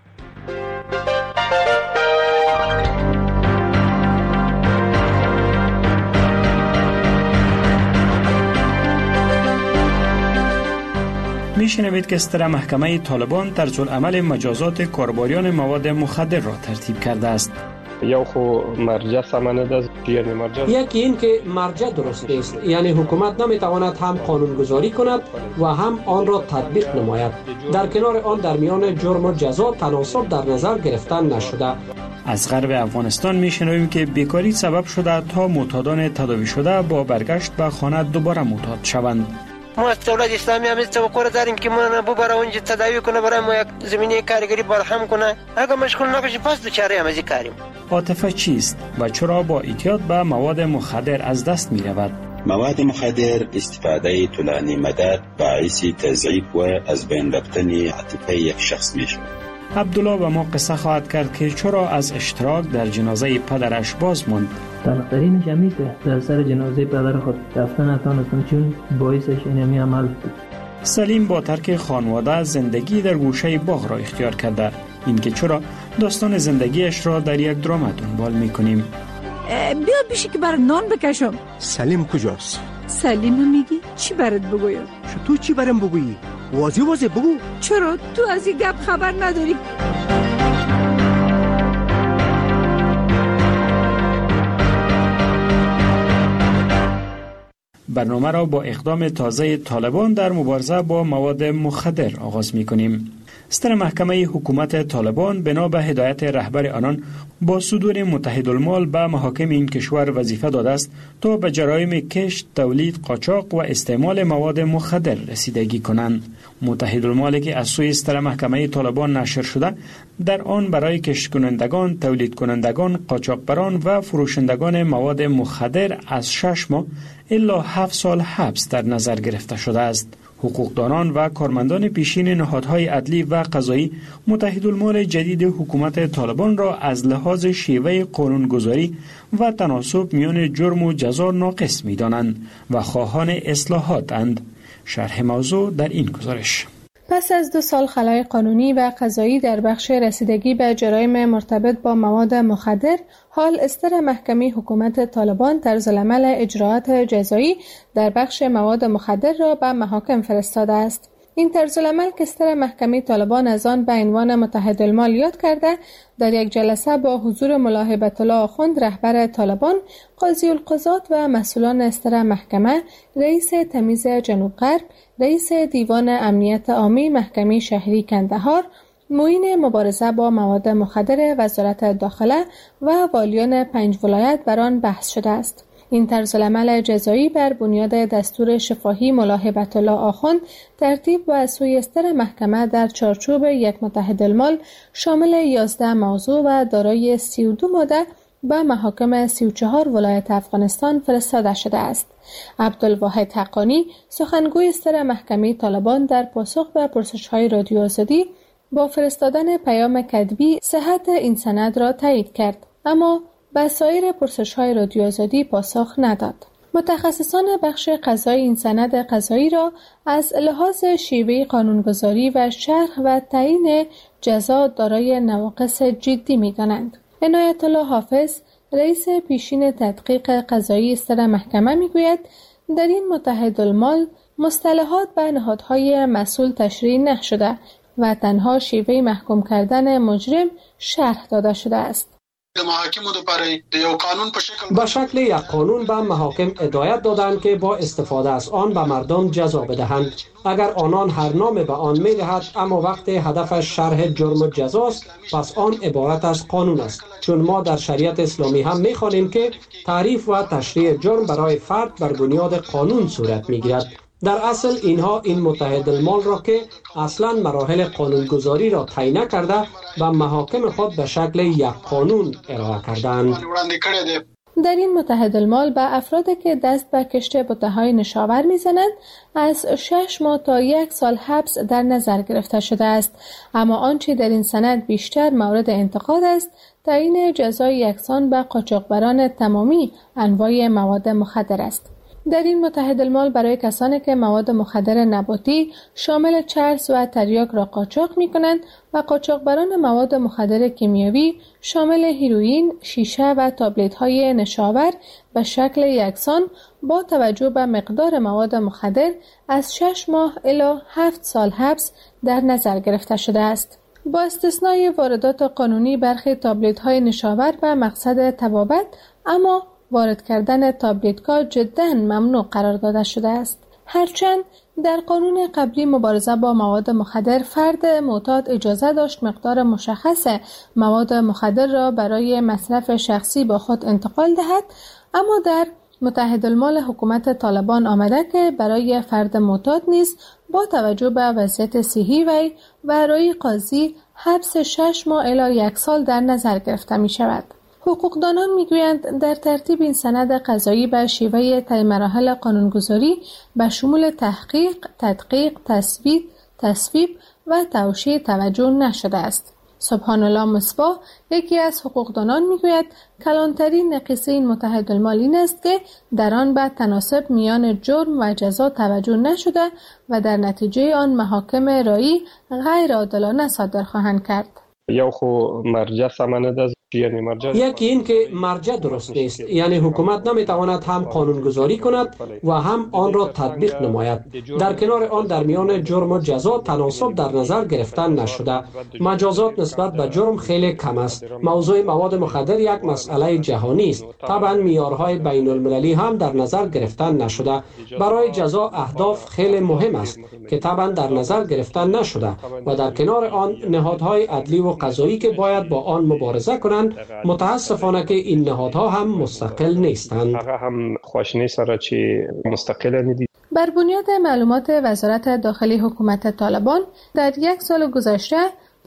[SPEAKER 8] میشنوید که ستره محکمه طالبان طرزالعمل مجازات کاربریان مواد مخدر را ترتیب کرده است.
[SPEAKER 22] یا خو مرجع سمنه دست یعنی مرجع
[SPEAKER 23] یکی این که مرجع درست است، یعنی حکومت نمیتواند هم قانونگذاری کند و هم آن را تطبیق نماید. در کنار آن در میان جرم و جزا تناسب در نظر گرفتن نشده.
[SPEAKER 8] از غرب افغانستان میشنویم که بیکاری سبب شده تا معتادان تداوی شده با برگشت به خانه دوباره معتاد شوند.
[SPEAKER 24] ما از دولت اسلامی هم توقع داریم که ما ببره اونجا تداوی کنه، برای ما یک زمینه کارگری برهم کنه. اگه مشغول نباشیم پس دوچاره هم از این کاریم.
[SPEAKER 8] عاطفه چیست و چرا با اعتیاد به مواد مخدر از دست می رود؟
[SPEAKER 25] مواد مخدر استفاده طولانی مدت باعث تضعیف و از بین رفتن عاطفه یک شخص می شود.
[SPEAKER 8] عبدالله به ما قصه خواهد کرد که چرا از اشتراک در جنازه پدرش باز ماند.
[SPEAKER 26] تلقترین جمعی که در سر جنازه پدر خود رفتن نتانستم چون باعثش اینمی عمل بود.
[SPEAKER 8] سلیم با ترک خانواده زندگی در گوشه باغ را اختیار کرده. این که چرا داستان زندگیش را در یک درام دنبال میکنیم.
[SPEAKER 27] بیا بیشی که برای نان بکشم.
[SPEAKER 28] سلیم کجاست؟
[SPEAKER 27] سلیم میگی؟
[SPEAKER 4] چی برات بگویم؟
[SPEAKER 6] تو چی برام بگویی؟ واضح بگو.
[SPEAKER 4] چرا تو از این گپ خبر نداری؟
[SPEAKER 8] برنامه را با اقدام تازه طالبان در مبارزه با مواد مخدر آغاز می کنیم. ستر محکمه حکومت طالبان بنا به هدایت رهبر آنان با صدور متحدالمال به محاکم این کشور وظیفه داده است تا به جرایم کشت، تولید، قاچاق و استعمال مواد مخدر رسیدگی کنند. متحدالمالی که از سوی ستر محکمه طالبان نشر شده در آن برای کشت کنندگان، تولید کنندگان، قاچاقبران و فروشندگان مواد مخدر از 6 ماه الا 7 سال حبس در نظر گرفته شده است. حقوقدانان و کارمندان پیشین نهادهای عدلی و قضایی متحدالمال جدید حکومت طالبان را از لحاظ شیوه قانونگذاری و تناسب میان جرم و جزا ناقص می‌دانند و خواهان اصلاحاتند. شرح موضوع در این گزارش.
[SPEAKER 5] پس از 2 سال خلای قانونی و قضایی در بخش رسیدگی به جرایم مرتبط با مواد مخدر، حال استر محکمه حکومت طالبان طرزالعمل اجراعات جزایی در بخش مواد مخدر را به محاکم فرستاده است. این طرزالعمل که استر محکمه طالبان از آن به عنوان متحدالمال یاد کرده، در یک جلسه با حضور ملا هیبت الله آخوند رهبر طالبان، قاضی القضات و مسئولان استر محکمه، رئیس تمیز جنوب غرب، رئیس دیوان امنیت عامی محکمه شهری کندهار، معین مبارزه با مواد مخدر وزارت داخله و والیان 5 ولایت بر آن بحث شده است. این طرزالعمل جزایی بر بنیاد دستور شفاهی ملا هیبت الله آخوند ترتیب و از سوی استر محکمه در چارچوب یک متحدالمال شامل 11 موضوع و دارای 32 ماده به محاکم 34 ولایت افغانستان فرستاده شده است. عبدالواحد حقانی، سخنگوی استر محکمه طالبان، در پاسخ به پرسش‌های رادیو آزادی با فرستادن پیام کتبی صحت این سند را تایید کرد، اما به سایر پرسش‌های رادیو آزادی پاسخ نداد. متخصصان بخش قضایی این سند قضایی را از لحاظ شیوه قانونگذاری و شرح و تعیین جزا دارای نواقص جدی می‌دانند. عنایت الله حافظ، رئیس پیشین تدقیق قضایی استر محکمه میگوید در این متحدالمال مصطلحات به نهادهای مسئول تشریح نشده و تنها شیوه محکوم کردن مجرم شرح داده شده است.
[SPEAKER 23] به شکل یک قانون به محاکم هدایت دادند که با استفاده از آن به مردم جزا بدهند. اگر آنان هر نام به آن می دهد اما وقت هدفش شرح جرم و جزاست، پس آن عبارت از قانون است، چون ما در شریعت اسلامی هم می خوانیم که تعریف و تشریح جرم برای فرد بر بنیاد قانون صورت می گیرد. در اصل اینها این متحدالمال را که اصلا مراحل قانونگذاری را طی نکرده و محاکم خود به شکل یک قانون ارائه کردند.
[SPEAKER 5] در این متحدالمال به افرادی که دست به کشت بته‌های نشاور می‌زنند از 6 ماه تا 1 سال حبس در نظر گرفته شده است، اما آنچه در این سند بیشتر مورد انتقاد است تعیین جزای یکسان به قاچاقبران تمامی انواع مواد مخدر است. در این متحدالمال برای کسانی که مواد مخدر نباتی شامل چرس و تریاک را قاچاق می‌کنند و قاچاقبران مواد مخدر کیمیایی شامل هیروئین، شیشه و تابلت‌های نشاور به شکل یکسان با توجه به مقدار مواد مخدر از 6 ماه الی 7 سال حبس در نظر گرفته شده است. با استثنای واردات قانونی برخی تابلت‌های نشاور به مقصد طبابت، اما وارد کردن تابلت‌ها جداً ممنوع قرار داده شده است. هرچند در قانون قبلی مبارزه با مواد مخدر فرد معتاد اجازه داشت مقدار مشخص مواد مخدر را برای مصرف شخصی با خود انتقال دهد، اما در متحدالمال حکومت طالبان آمده که برای فرد معتاد نیز با توجه به وضعیت صحی وی و رأی قاضی حبس 6 ماه الی 1 سال در نظر گرفته می شود. حقوقدانان میگویند در ترتیب این سند قضایی به شیوه طی مراحل قانونگذاری به شمول تحقیق، تدقیق، تثبیت، تصویب و توشیح توجه نشده است. سبحان الله مصباح، یکی از حقوقدانان میگوید کلانترین نقیصه این متحدالمال این است که در آن به تناسب میان جرم و جزا توجه نشده و در نتیجه آن محاکم رایی غیر عادلانه صادر خواهند کرد.
[SPEAKER 22] یو خو مرجع سمند از
[SPEAKER 23] یکی این که مرجع درست نیست، یعنی حکومت نمیتواند هم قانونگذاری کند و هم آن را تطبیق نماید. در کنار آن در میان جرم و جزا تناسب در نظر گرفتن نشده. مجازات نسبت به جرم خیلی کم است. موضوع مواد مخدر یک مسئله جهانی است. طبعا معیارهای بین المللی هم در نظر گرفتن نشده. برای جزا اهداف خیلی مهم است که طبعا در نظر گرفتن نشده و در کنار آن نهادهای عدلی و قضایی که باید با آن مبارزه کنند، متاسفانه که این نهادها هم مستقل نیستند.
[SPEAKER 5] بر بنیاد معلومات وزارت داخلی حکومت طالبان در یک سال گذشته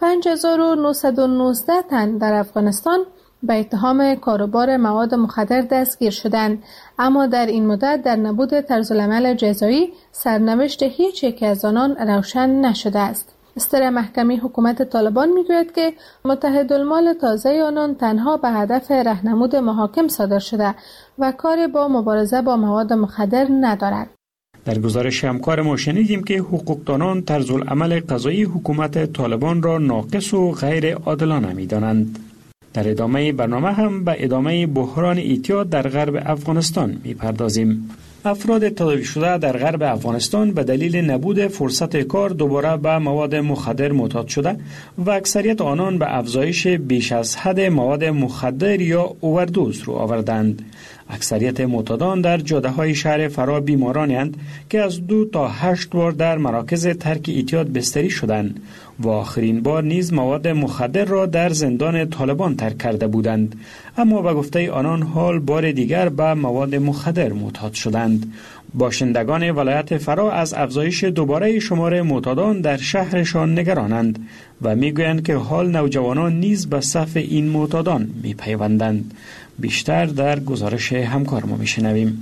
[SPEAKER 5] 5919 تن در افغانستان به اتهام کاروبار مواد مخدر دستگیر شدند، اما در این مدت در نبود طرزالعمل جزایی سرنوشت هیچ یک از آنان روشن نشده است. استر محکمی حکومت طالبان میگوید که متحدالمال تازه آنان تنها به هدف راهنمود محاکم صادر شده و کاری با مبارزه با مواد مخدر ندارد.
[SPEAKER 8] در گزارش همکار ما شنیدیم که حقوقدانان طرزالعمل قضایی حکومت طالبان را ناقص و غیر عادلانه می‌دانند. در ادامه برنامه هم به ادامه بحران اعتیاد در غرب افغانستان می‌پردازیم. افراد تداوی شده در غرب افغانستان به دلیل نبود فرصت کار دوباره به مواد مخدر معتاد شده و اکثریت آنان به افزایش بیش از حد مواد مخدر یا اووردوز رو آوردند. اکثریت معتادان در جاده‌های شهر فرا بیمارانند که از 2 تا 8 بار در مراکز ترک اعتیاد بستری شدند و آخرین بار نیز مواد مخدر را در زندان طالبان ترک کرده بودند، اما به گفته آنان حال بار دیگر به مواد مخدر معتاد شدند. باشندگان ولایت فرا از افزایش دوباره شمار معتادان در شهرشان نگرانند و میگویند که حال نوجوانان نیز به صف این معتادان میپیوندند. بیشتر در گزارش همکار ما میشنویم.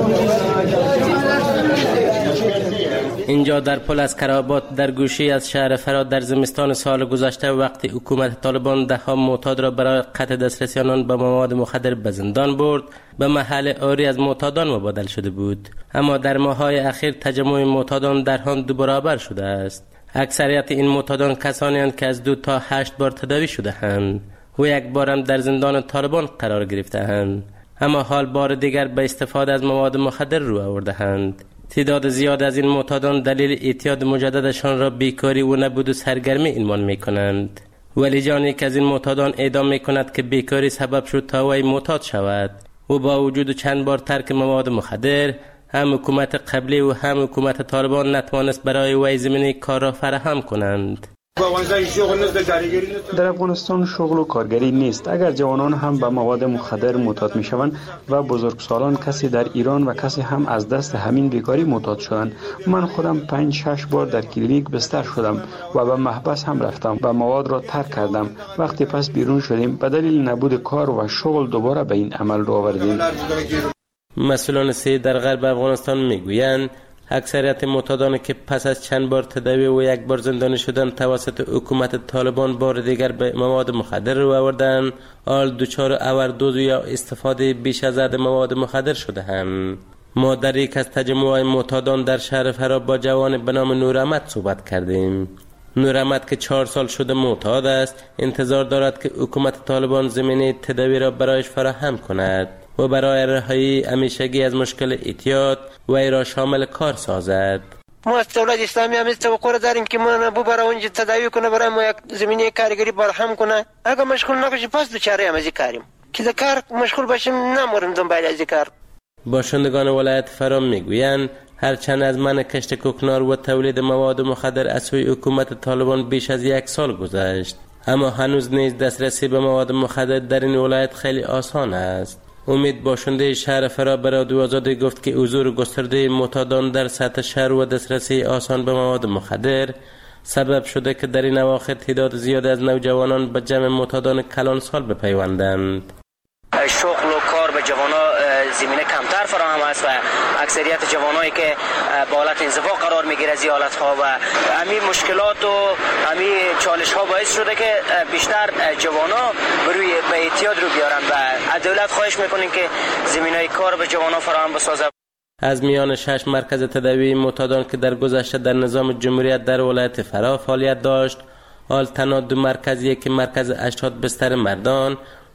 [SPEAKER 7] اینجا در پل از کرابات در گوشی از شهر فرا در زمستان سال گذشته وقتی حکومت طالبان ده‌ها معتاد را برای قطع دسترسی آنان به مواد مخدر به زندان برد، به محل آری از معتادان مبادل شده بود. اما در ماه‌های اخیر تجمع معتادان در هم 2 برابر شده است. اکثریت این معتادان کسانی هستند که از 2 تا 8 بار تداوی شده اند و 1 بار هم در زندان طالبان قرار گرفته اند، اما حال بار دیگر به استفاده از مواد مخدر رو آورده اند. تعداد زیاد از این معتادان دلیل اعتیاد مجددشان را بیکاری و نبود و سرگرمی عنوان می‌کنند. ولی جانی که از این معتادان اعدام می‌کند که بیکاری سبب شد تا وی معتاد شود و با وجود چند بار ترک مواد مخدر، هم حکومت قبلی و هم حکومت طالبان نتوانست برای وی زمینه کار را فراهم کنند.
[SPEAKER 9] در افغانستان شغل و کارگری نیست. اگر جوانان هم به مواد مخدر معتاد می شوند و بزرگسالان کسی در ایران و کسی هم از دست همین بیکاری معتاد شدند. من خودم 5-6 بار در کلینیک بستر شدم و به محبس هم رفتم و مواد را ترک کردم. وقتی پس بیرون شدیم به دلیل نبود کار و شغل دوباره به این عمل رو آوردیم.
[SPEAKER 7] مسئولان صحی در غرب افغانستان میگویند اکثریت معتادانی که پس از چند بار تداوی و 1 بار زندانی شدن توسط حکومت طالبان بار دیگر به مواد مخدر رو آوردن، حال دچار اوردوز یا استفاده بیش از حد مواد مخدر شده هم. ما در یک از تجمع‌های معتادان در شهر فرا با جوان به نام نوراحمد صحبت کردیم. نوراحمد که 4 سال شده معتاد است، انتظار دارد که حکومت طالبان زمینه تداوی را برایش فراهم کند و برای رهایی همیشگی از مشکل اعتیاد و ای را شامل کار سازد.
[SPEAKER 24] ما از دولت اسلامی هم توقع داریم که ما برای اونجا تداوی کنه، برای ما یک زمینه کارگری فراهم کنه. اگر مشغول نباشیم پس دوچاره هم از این کاریم که در کار مشغول باشیم نموریم دنبال از این کار.
[SPEAKER 7] باشندگان ولایت فرا میگویند هرچند از من کشت کوکنار و تولید مواد مخدر از سوی حکومت طالبان بیش از 1 سال گذشت، اما هنوز نیز دسترسی به مواد مخدر در این ولایت خیلی آسان است. امید باشنده شهر فرا به رادیو آزادی گفت که حضور گسترده معتادان در سطح شهر و دسترسی آسان به مواد مخدر سبب شده که در این اواخر تعداد زیاد از نوجوانان به جمع معتادان کلان سال بپیوندند.
[SPEAKER 24] شغل و کار به جوانان زمینه کمتر فراهم است و اکثریت جوانایی که با حالت انزوا قرار میگیره از حالت‌ها و همین مشکلات و همین چالش‌ها باعث شده که بیشتر جوانا روی به اعتیاد رو بیارن و از دولت خواهش میکنیم که زمینه‌های کار به جوانا فراهم بسازه.
[SPEAKER 7] از میان 6 مرکز تداوی معتادان که در گذشته در نظام جمهوریت در ولایت فرا فعالیت داشت، حال تنها 2 مرکزیه که مرکز 80 بستر مردان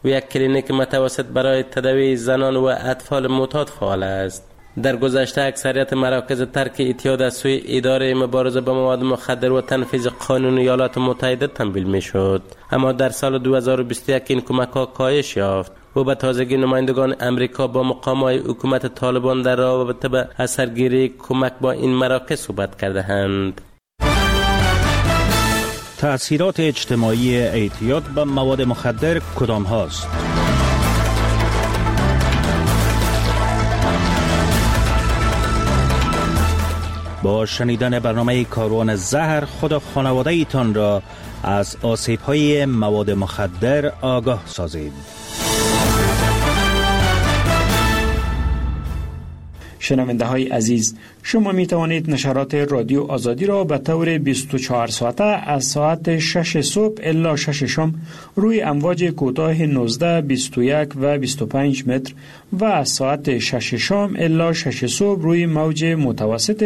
[SPEAKER 7] و یک کلینیک متوسط برای تداوی زنان و اطفال معتاد فعال است. در گذشته اکثریت مراکز ترک اعتیاد از سوی اداره مبارزه با مواد مخدر و تنفیذ قانون ایالات متحده تمویل میشد، اما در سال 2021 این کمک‌ها کاهش یافت و به تازگی نمایندگان امریکا با مقام‌های حکومت طالبان در رابطه با اثرگیری کمک با این مراکز صحبت کرده‌اند.
[SPEAKER 1] تأثیرات اجتماعی اعتیاد به مواد مخدر کدام هاست؟ با شنیدن برنامه کاروان زهر خود خانواده ایتان را از آسیب‌های مواد مخدر آگاه سازید.
[SPEAKER 8] شنونده های عزیز، شما می توانید نشرات رادیو آزادی را به طور 24 ساعته از ساعت 6 صبح الی 6 شام روی امواج کوتاه 19، 21 و 25 متر و از ساعت 6 شام الی 6 صبح روی موج متوسط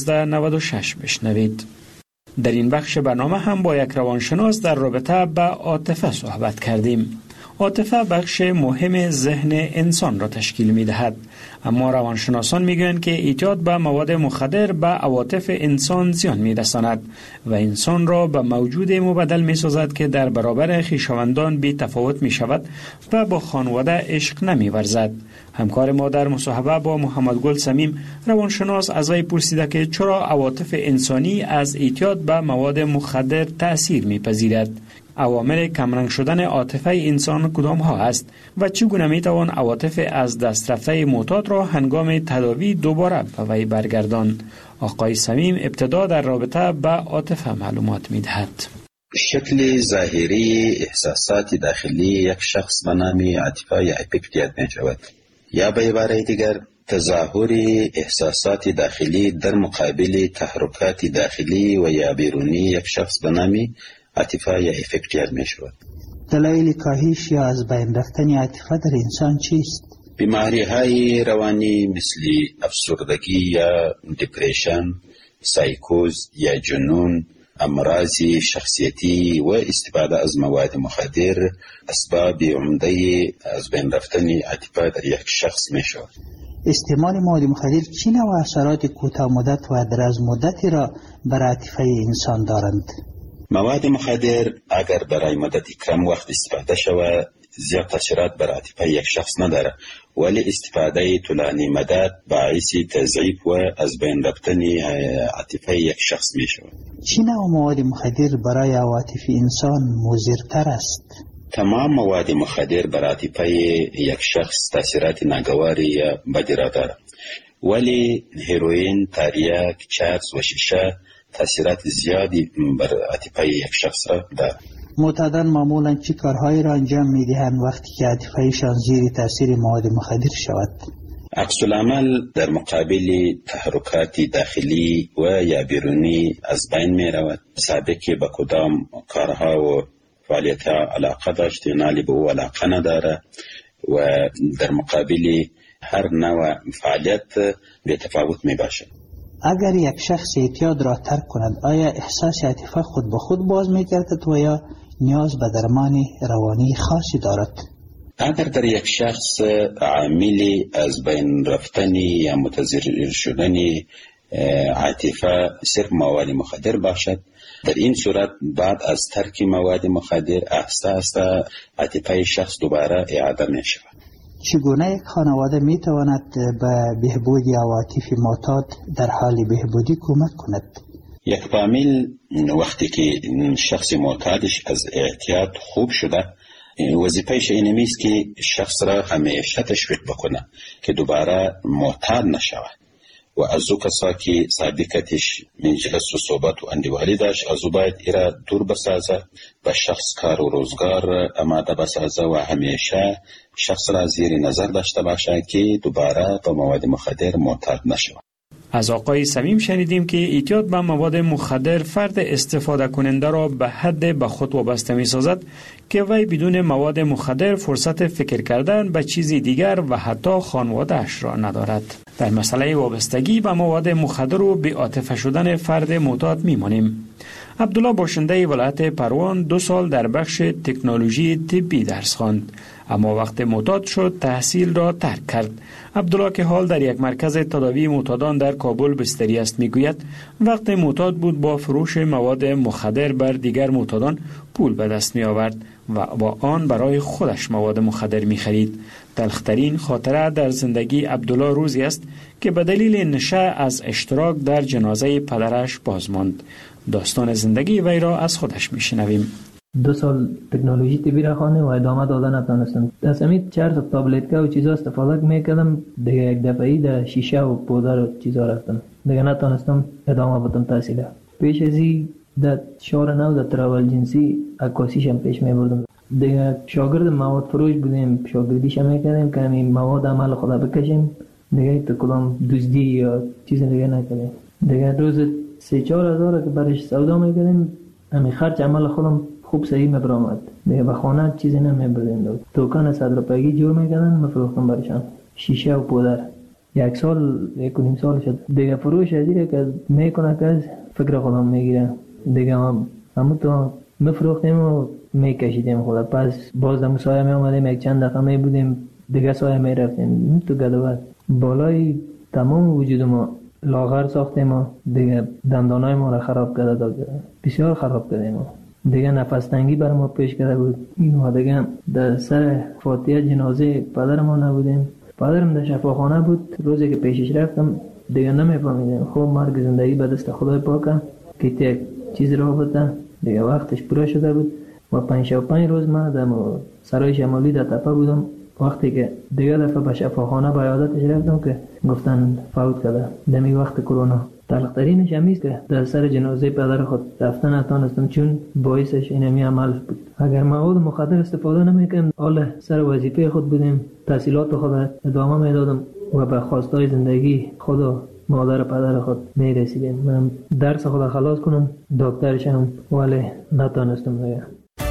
[SPEAKER 8] 1296 بشنوید. در این بخش برنامه هم با یک روانشناس در رابطه با عاطفه صحبت کردیم. عاطفه بخش مهم ذهن انسان را تشکیل می دهد، اما روانشناسان می گویند که اعتیاد به مواد مخدر به عواطف انسان زیان می رساند و انسان را به موجود مبدل می سازد که در برابر خویشاوندان بی تفاوت می شود و با خانواده عشق نمی ورزد. همکار ما در مصاحبه با محمدگل صمیم روانشناس از وی پرسیده که چرا عواطف انسانی از اعتیاد به مواد مخدر تأثیر می پذیرد. عوامل کمرنگ شدن عاطفه انسان کدام ها است و چگونه می توان عواطف از دست رفته معتاد را هنگام تداوی دوباره به وی برگردان؟ آقای صمیم ابتدا در رابطه با عاطفه معلومات می دهد.
[SPEAKER 25] شکل ظاهری احساسات داخلی یک شخص به نام عاطفه یا افکتیت می شود، یا به عبارت دیگر تظاهر احساسات داخلی در مقابل تحرکات داخلی و یا بیرونی یک شخص به نام عاطفه یا افکتیت می شود.
[SPEAKER 3] دلایل کاهش یا از بین رفتن عاطفه در انسان چیست؟
[SPEAKER 25] بیماری های روانی مثل افسردگی یا دپریشن، سایکوز یا جنون، امراض شخصیتی و استفاده از مواد مخدر اسباب عمده از بین رفتن عاطفه در یک شخص می شود.
[SPEAKER 3] استعمال مواد مخدر چه نوع اثرات کوتاه مدت و دراز مدتی را بر عاطفه انسان دارند؟
[SPEAKER 25] مواد مخدر اگر برای مدت کم وقت استفاده شود زیاد تاثیرات بر عاطفه یک شخص نداره، ولی استفاده طولانی مدت باعث تضعیف و از بین رفتن عاطفه یک شخص می شود.
[SPEAKER 3] چه نوع مواد مخدر برای عواطف انسان مضرتر است؟
[SPEAKER 25] تمام مواد مخدر بر عاطفه یک شخص تاثیرات ناگواری یا بدی را داره، ولی هیروئین، تریاک، چرس و شیشه تاثیرات زیادی بر عاطفه یک شخص را دارد.
[SPEAKER 3] معتادان معمولا چه کارهایی را انجام می‌دهند وقتی که عاطفه‌شان زیر تاثیر مواد مخدر شود؟
[SPEAKER 25] عکس العمل در مقابل تحرکات داخلی و یا بیرونی از بین می رود. سابقی به کدام کارها و فعالیت‌ها علاقه داشته، نالی به او علاقه نداره و در مقابل هر نوع فعالیت به تفاوت می باشد.
[SPEAKER 3] اگر یک شخص اعتیاد را ترک کند آیا احساس عاطفه خود به خود باز می‌گردد و یا نیاز به درمان روانی خاصی دارد؟
[SPEAKER 25] اگر در یک شخص عاملی از بین رفتن یا متضرر شدن عاطفه صرف مواد مخدر باشد، در این صورت بعد از ترک مواد مخدر آهسته آهسته عاطفه شخص دوباره اعاده می شود.
[SPEAKER 3] چگونه یک خانواده می تواند به بهبود عواطف معتاد در حال بهبودی کمک کند؟
[SPEAKER 25] یک فامیل وقتی که شخص معتادش از اعتیاد خوب شده، وظیفه‌اش این نیست که شخص را همیشه تشویق بکنه که دوباره معتاد نشود و از او کسا که سابقتش مجلس و صحبت و اندیوالی داشت از او باید ایرا دور بسازه، به شخص کار و روزگار آماده بسازه و همیشه شخص را زیر نظر داشته باشه که دوباره به مواد مخدر معتاد نشود.
[SPEAKER 8] از آقای صمیم شنیدیم که اعتیاد به مواد مخدر فرد استفاده کننده را به حد به خود وابسته می سازد که وی بدون مواد مخدر فرصت فکر کردن به چیزی دیگر و حتی خانواده‌اش را ندارد. در مسئله وابستگی به مواد مخدر و بی‌عاطفه شدن فرد معتاد میمانیم. عبدالله باشنده ولایت پروان 2 سال در بخش تکنولوژی طبی درس خواند، اما وقت معتاد شد تحصیل را ترک کرد. عبدالله که حال در یک مرکز تداوی معتادان در کابل بستری است میگوید وقت معتاد بود با فروش مواد مخدر بر دیگر معتادان پول به دست می آورد و با آن برای خودش مواد مخدر می خرید. تلخترین خاطره در زندگی عبدالله روزی است که به دلیل نشه از اشتراک در جنازه پدرش باز ماند. داستان زندگی وی را از خودش می شنویم.
[SPEAKER 26] 2 سال تکنولوژی طبی را خوانده و ادامه دادن نتونستم. از همین 4 تا تابلت و چیزا استفاده میکردم. دیگه یک دفعه‌ای در شیشه و پودر و چیزا رفتم. دیگه نتونستم ادامه بدم تحصیل. پیش از این در شهر نو در تراول جنسی عکاسیشم پیش میبردم. دیگه شاگرد مواد فروش بودیم، شاگردیش میکردیم که همین مواد عمل خدا بکشیم. دیگه تو کدام دزدی یا چیز دیگه نکردیم. دیگه روز 3-4 هزار که برش سودا میکردیم، همین خرج عمل خودم خوب صحیح میبرامد. دیگه به خانه چیزی نمیبردیم. توکان 100 روپیگی جور میکردن میفروختم برشان شیشه و پودر. 1 سال 1.5 سال شد. دیگه فروش ازیره که میکنه که از فکر خودم میگیره. دیگه همون تو میفروختیم و میکشیدیم خدا. پس باز دم سایه میامدیم، یک چند دفعه میبودیم دیگه سایه میرفتیم تو گدوات. بالای تمام وجود ما لاغر ساختیم و دیگه دندانای ما را خراب کرده، بسیار خراب کردیم. دیگه نفس تنگی بر ما پیش کرده بود. و دیگه در سر فاتحه جنازه پدر ما نبودیم. پدرم در شفاخانه بود. روزی که پیشش رفتم دیگه نمیفهمیدم. خب مرگ زندگی به دست خدای پاکه که یک چیز را بده. دیگه وقتش پورا شده بود و 5 روز من در سرای شمالی در تپه بودم. وقتی که دیگه دفعه به شفاخانه به عیادتش رفتم که گفتن فوت کرده. دمی وقت کرونا. تلخترینش همیست که در سر جنازه پدر خود رفتن نتونستم، چون باعثش اینمی عمل بود. اگر مواد مخدر استفاده نمیکردم، حالا سر وظیفه خود بودیم، تحصیلات خود ادامه میدادم و به خواستای زندگی خود و مادر پدر خود میرسیدیم. من درس خود خلاص کنم، دکتر شم، ولی نتونستم دیگه.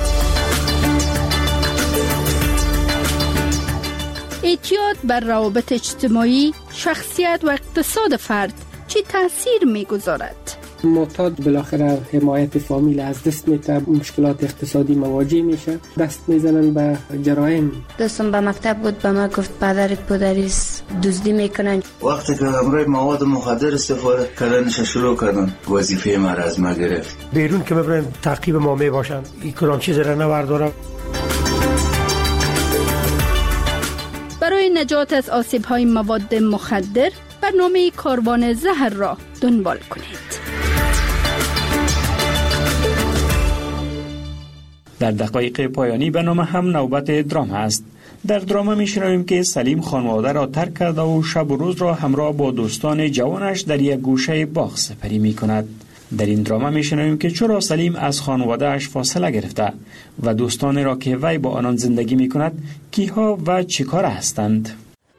[SPEAKER 10] اعتیاد بر روابط اجتماعی، شخصیت و اقتصاد فرد چی تاثیر میگذارد؟
[SPEAKER 22] معتاد بالاخره حمایت فامیل از دست میده، مشکلات اقتصادی مواجه میشه، دست میزنن به جرایم.
[SPEAKER 11] دوستم به مکتب بود، به ما گفت پدرت پدریست دزدی میکنن.
[SPEAKER 12] وقتی که همراه مواد مخدر استفاده کردنش شروع کردن، وظیفه ما را از ما گرفت.
[SPEAKER 6] بیرون که میبرن تعقیب ما میباشن، این کدام چیز را نوردارم.
[SPEAKER 10] برای نجات از آسیب‌های مواد مخدر برنامه کاروان زهر را دنبال کنید.
[SPEAKER 8] در دقایق پایانی برنامه هم نوبت درام است. در درام میشنویم که سلیم خانواده را ترک کرده و شب و روز را همراه با دوستان جوانش در یک گوشه باغ سپری می کند. در این درام میشنویم که چرا سلیم از خانواده اش فاصله گرفته و دوستان را که وی با آنان زندگی می کند کیها و چیکار هستند.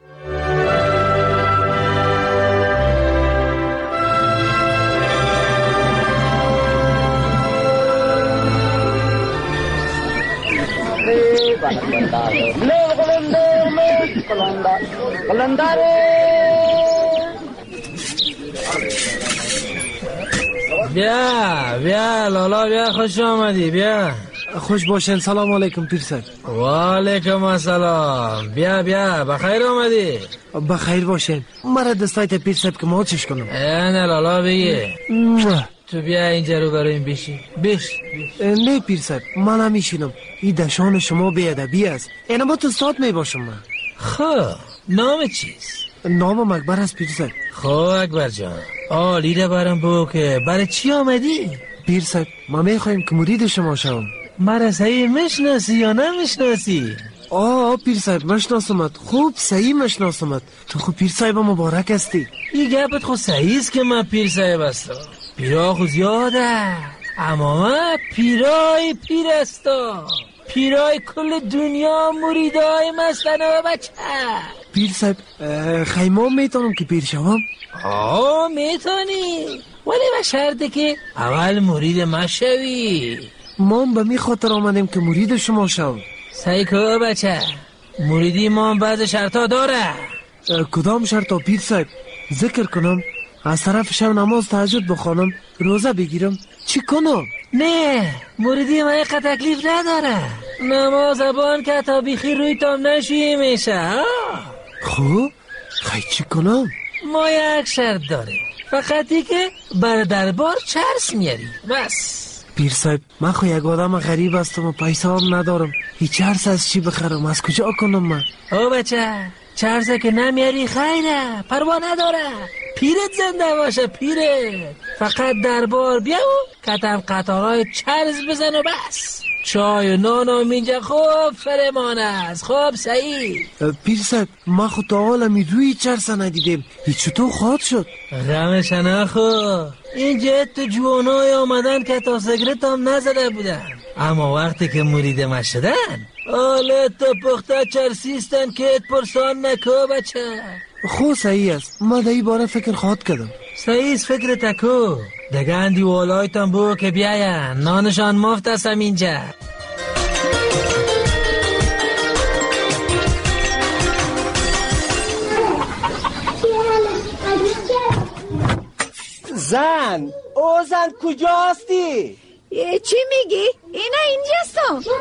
[SPEAKER 13] بیا لالا بیا، خوش آمدی. بیا
[SPEAKER 6] خوش باشین. سلام علیکم پیرسر.
[SPEAKER 13] و علیکم السلام. بیا بخیر آمدی.
[SPEAKER 6] بخیر باشین. مرا دستایت پیرسر که ما چش کنم.
[SPEAKER 13] نه لالا بگی. تو بیا اینجا رو برای این بیش.
[SPEAKER 6] نه پیرسر، من همیشینم. این دشان شما بیادبی است. اینا با تو سات می باشم من.
[SPEAKER 13] خب نام چیست؟
[SPEAKER 6] نامم اکبر است پیرسر.
[SPEAKER 13] خب اکبر جان، عالی برام بگو که برای چی آمدی؟
[SPEAKER 6] پیرسر ما میخوایم که مرید شما شوم.
[SPEAKER 13] مرا صحیح میشناسی یا نمیشناسی؟
[SPEAKER 6] پیرسر مشناسمت، خوب صحیح مشناسمت. تو خوب پیرسر مبارک هستی.
[SPEAKER 13] این گپت خود صحیح است که من پیرسر هستم. پیرا خود زیاده، اما من پیرای پیر هستم. پیرای کل دنیا مریدای مستن و بچه.
[SPEAKER 6] پیر صاحب خیمه میتونم که پیر شوم؟
[SPEAKER 13] میتونی، ولی به شرطه که اول مرید ما شوی.
[SPEAKER 6] ما به می خاطر آمدیم که مرید شما شوم.
[SPEAKER 13] سعی که بچه، مریدی ما بعض شرطا داره.
[SPEAKER 6] کدام شرط پیر صاحب؟ ذکر کنم، از طرف شب نماز تهجد بخوانم، روزه بگیرم، چی کنم؟
[SPEAKER 13] نه موردی ما یک تکلیف نداره. نماز بان که تا بیخی روی تام نشویی میشه.
[SPEAKER 6] خوب خیلی چی کنم؟
[SPEAKER 13] ما یک شرط داریم، فقطی که بر دربار چرس میاری بس.
[SPEAKER 6] پیر صاحب من خو یک آدم غریب هستم و پیسه هم ندارم، هیچ چرس از چی بخرم؟ از کجا کنم من؟
[SPEAKER 13] او بچه چرسه که نمیاری خیره، پروا نداره، پیرت زنده باشه پیرت. فقط دربار بیا و کتم قطارهای چرس بزن و بس. چای و نان و اینجا خوب فرمانه است. خوب سعید
[SPEAKER 6] پیر صاحب ما خود تا حالا روی چرس ندیدیم، هیچ چطور خواهد شد؟
[SPEAKER 13] غمش نخو، اینجا تو جوانای آمدن که تا سگرت هم نزده بودن، اما وقتی که مرید ما شدن آله تا پخته چرسیستن که ات پرسان نکو بچه.
[SPEAKER 6] خو صحیح است، ما در این باره فکر خواهد کردم.
[SPEAKER 13] صحیح فکر تکو دگه اندی والایتان بو که بیاین، نانشان مفت هستم اینجا.
[SPEAKER 2] زن او زن کجاستی؟
[SPEAKER 4] چی میگی؟ اینا اینجاستم.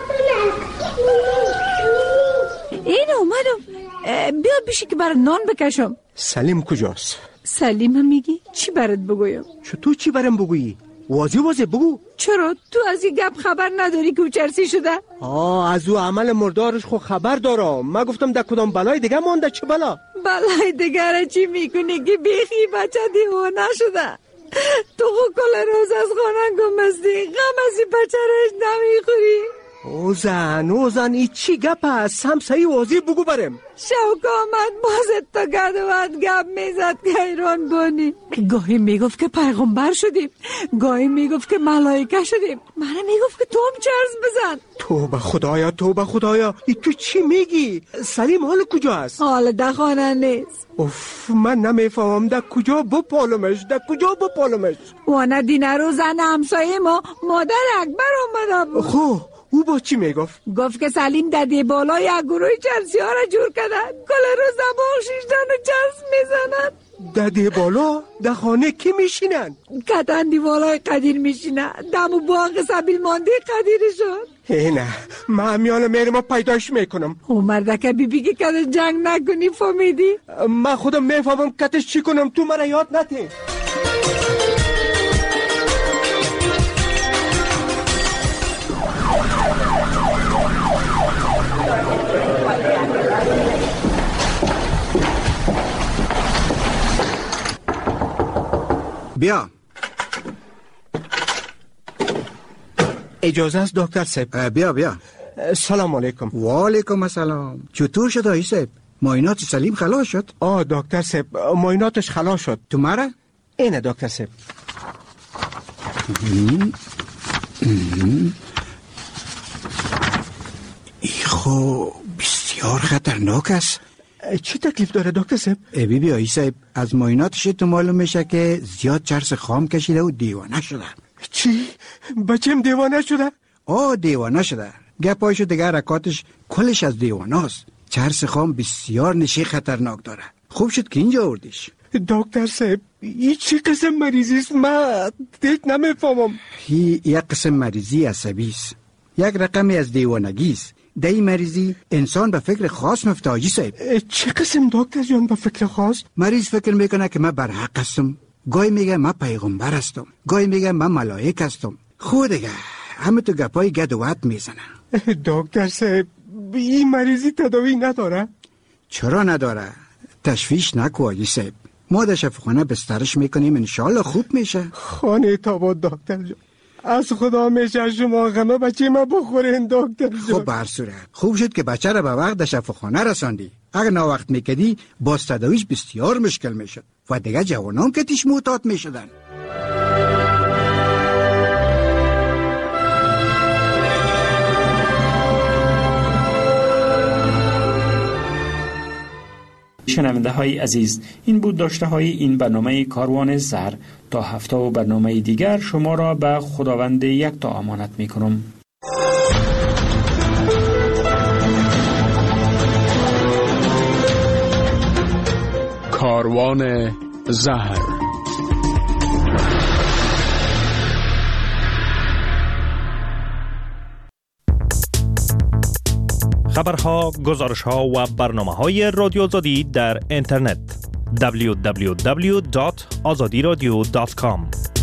[SPEAKER 4] این اومدم، بیا بیشی که برای نان بکشم.
[SPEAKER 2] سلیم کجاست؟
[SPEAKER 4] سلیم هم میگی؟ چی برات بگویم؟
[SPEAKER 2] چطور چی برام بگویی؟ واضح بگو.
[SPEAKER 4] چرا؟ تو از این گپ خبر نداری که او چرسی شده؟
[SPEAKER 2] از او عمل مردارش خو خبر دارم. من گفتم در کدام بلای دیگه مانده. چه بلا؟
[SPEAKER 4] بلای دیگه را چی میکنی که بیخی بچه دیوانه شده؟ تو خو کل روز از خانه گمستی، غم از این بچه رش نمیخوری.
[SPEAKER 2] او زن ای چی گپ است؟ هم صحیح واضح بگو برم.
[SPEAKER 4] شوک آمد بازت تا گدوات گپ میزد که ایران بانی. گاهی میگفت که پیغمبر شدیم، گاهی میگفت که ملائکه شدیم، من میگفت که تو هم چرس بزن.
[SPEAKER 2] توبه خدایا ای تو چی میگی؟ سلیم حال کجا است؟
[SPEAKER 4] حال در خانه نیست.
[SPEAKER 2] اوف من نمیفهمم در کجا بپالمش.
[SPEAKER 4] وانا دینه رو زن همسایه ما مادر اکبر آمده بود.
[SPEAKER 2] خو او با چی میگفت؟
[SPEAKER 4] گفت که سلیم ددی بالا یک گروه چرسی ها را جور کردن، کل روز دماغ شیشتن و چرس میزنن.
[SPEAKER 2] ددی بالا در خانه کی میشینن؟
[SPEAKER 4] کتن دیوالای قدیر میشینن، دم و باغ سبیل مانده قدیرشون.
[SPEAKER 2] نه من همیان میرم پیداش میکنم.
[SPEAKER 4] او مردکه بیبی که کتش جنگ نکنی فهمیدی؟
[SPEAKER 2] من خودم میفهمم کتش چی کنم، تو مرا یاد نده. بیا اجازه است دکتر صاحب؟
[SPEAKER 14] بیا
[SPEAKER 2] سلام علیکم.
[SPEAKER 14] و علیکم السلام. چطور شد آقای صاحب؟ معاینات سلیم خلاص شد؟
[SPEAKER 2] دکتر صاحب معایناتش خلاص شد.
[SPEAKER 14] تو مرا؟
[SPEAKER 2] اینه دکتر صاحب.
[SPEAKER 14] خو بسیار خطرناک است.
[SPEAKER 2] چی تکلیف داره دکتر صاحب؟
[SPEAKER 14] بی آقای صاحب از معایناتش تو معلوم میشه که زیاد چرس خام کشیده و دیوانه شده.
[SPEAKER 2] چی؟ بچم دیوانه شده؟
[SPEAKER 14] دیوانه شده. گپایشو دیگه حرکاتش کلش از دیوانه است. چرس خام بسیار نشی خطرناک داره. خوب شد که اینجا آوردیش.
[SPEAKER 2] دکتر صاحب این چی قسم مریضی است؟ من دیگه نمیفهمم.
[SPEAKER 14] یک قسم مریضی عصبی است، یک رقمی از دیوانگی است. در این مریضی انسان به فکر خاص مفته حاجی صاحب.
[SPEAKER 2] چه قسم دکتر جان به فکر خاص؟
[SPEAKER 14] مریض فکر میکنه که من برحق هستم، گاهی میگه من پیغمبر هستم، گاهی میگه من ملائک هستم. خود دیگه همه تو گپای گد و وط میزنه.
[SPEAKER 2] دکتر صاحب این مریضی تداوی نداره؟
[SPEAKER 14] چرا نداره؟ تشویش نکو حاجی صاحب، ما در شفاخانه بسترش میکنیم، انشالله خوب میشه.
[SPEAKER 2] خانه تاباد دکتر جان، از خدا میشه شما غمه بچه ما بخورین دکتر جان.
[SPEAKER 14] خب بر صورت خوب شد که بچه را به وقت در شفاخانه رساندی. اگر نا وقت میکدی باز تداویش بسیار مشکل میشد و دیگه جوانان که تیش معتاد میشدن.
[SPEAKER 8] شنونده های عزیز، این بود داشته های این برنامه کاروان زر. تا هفته و برنامه دیگر شما را به خداوند یکتا امانت می کنم.
[SPEAKER 16] کاروان زهر.
[SPEAKER 15] خبرها، گزارشها و برنامه‌های رادیو آزادی در اینترنت www.azadiradio.com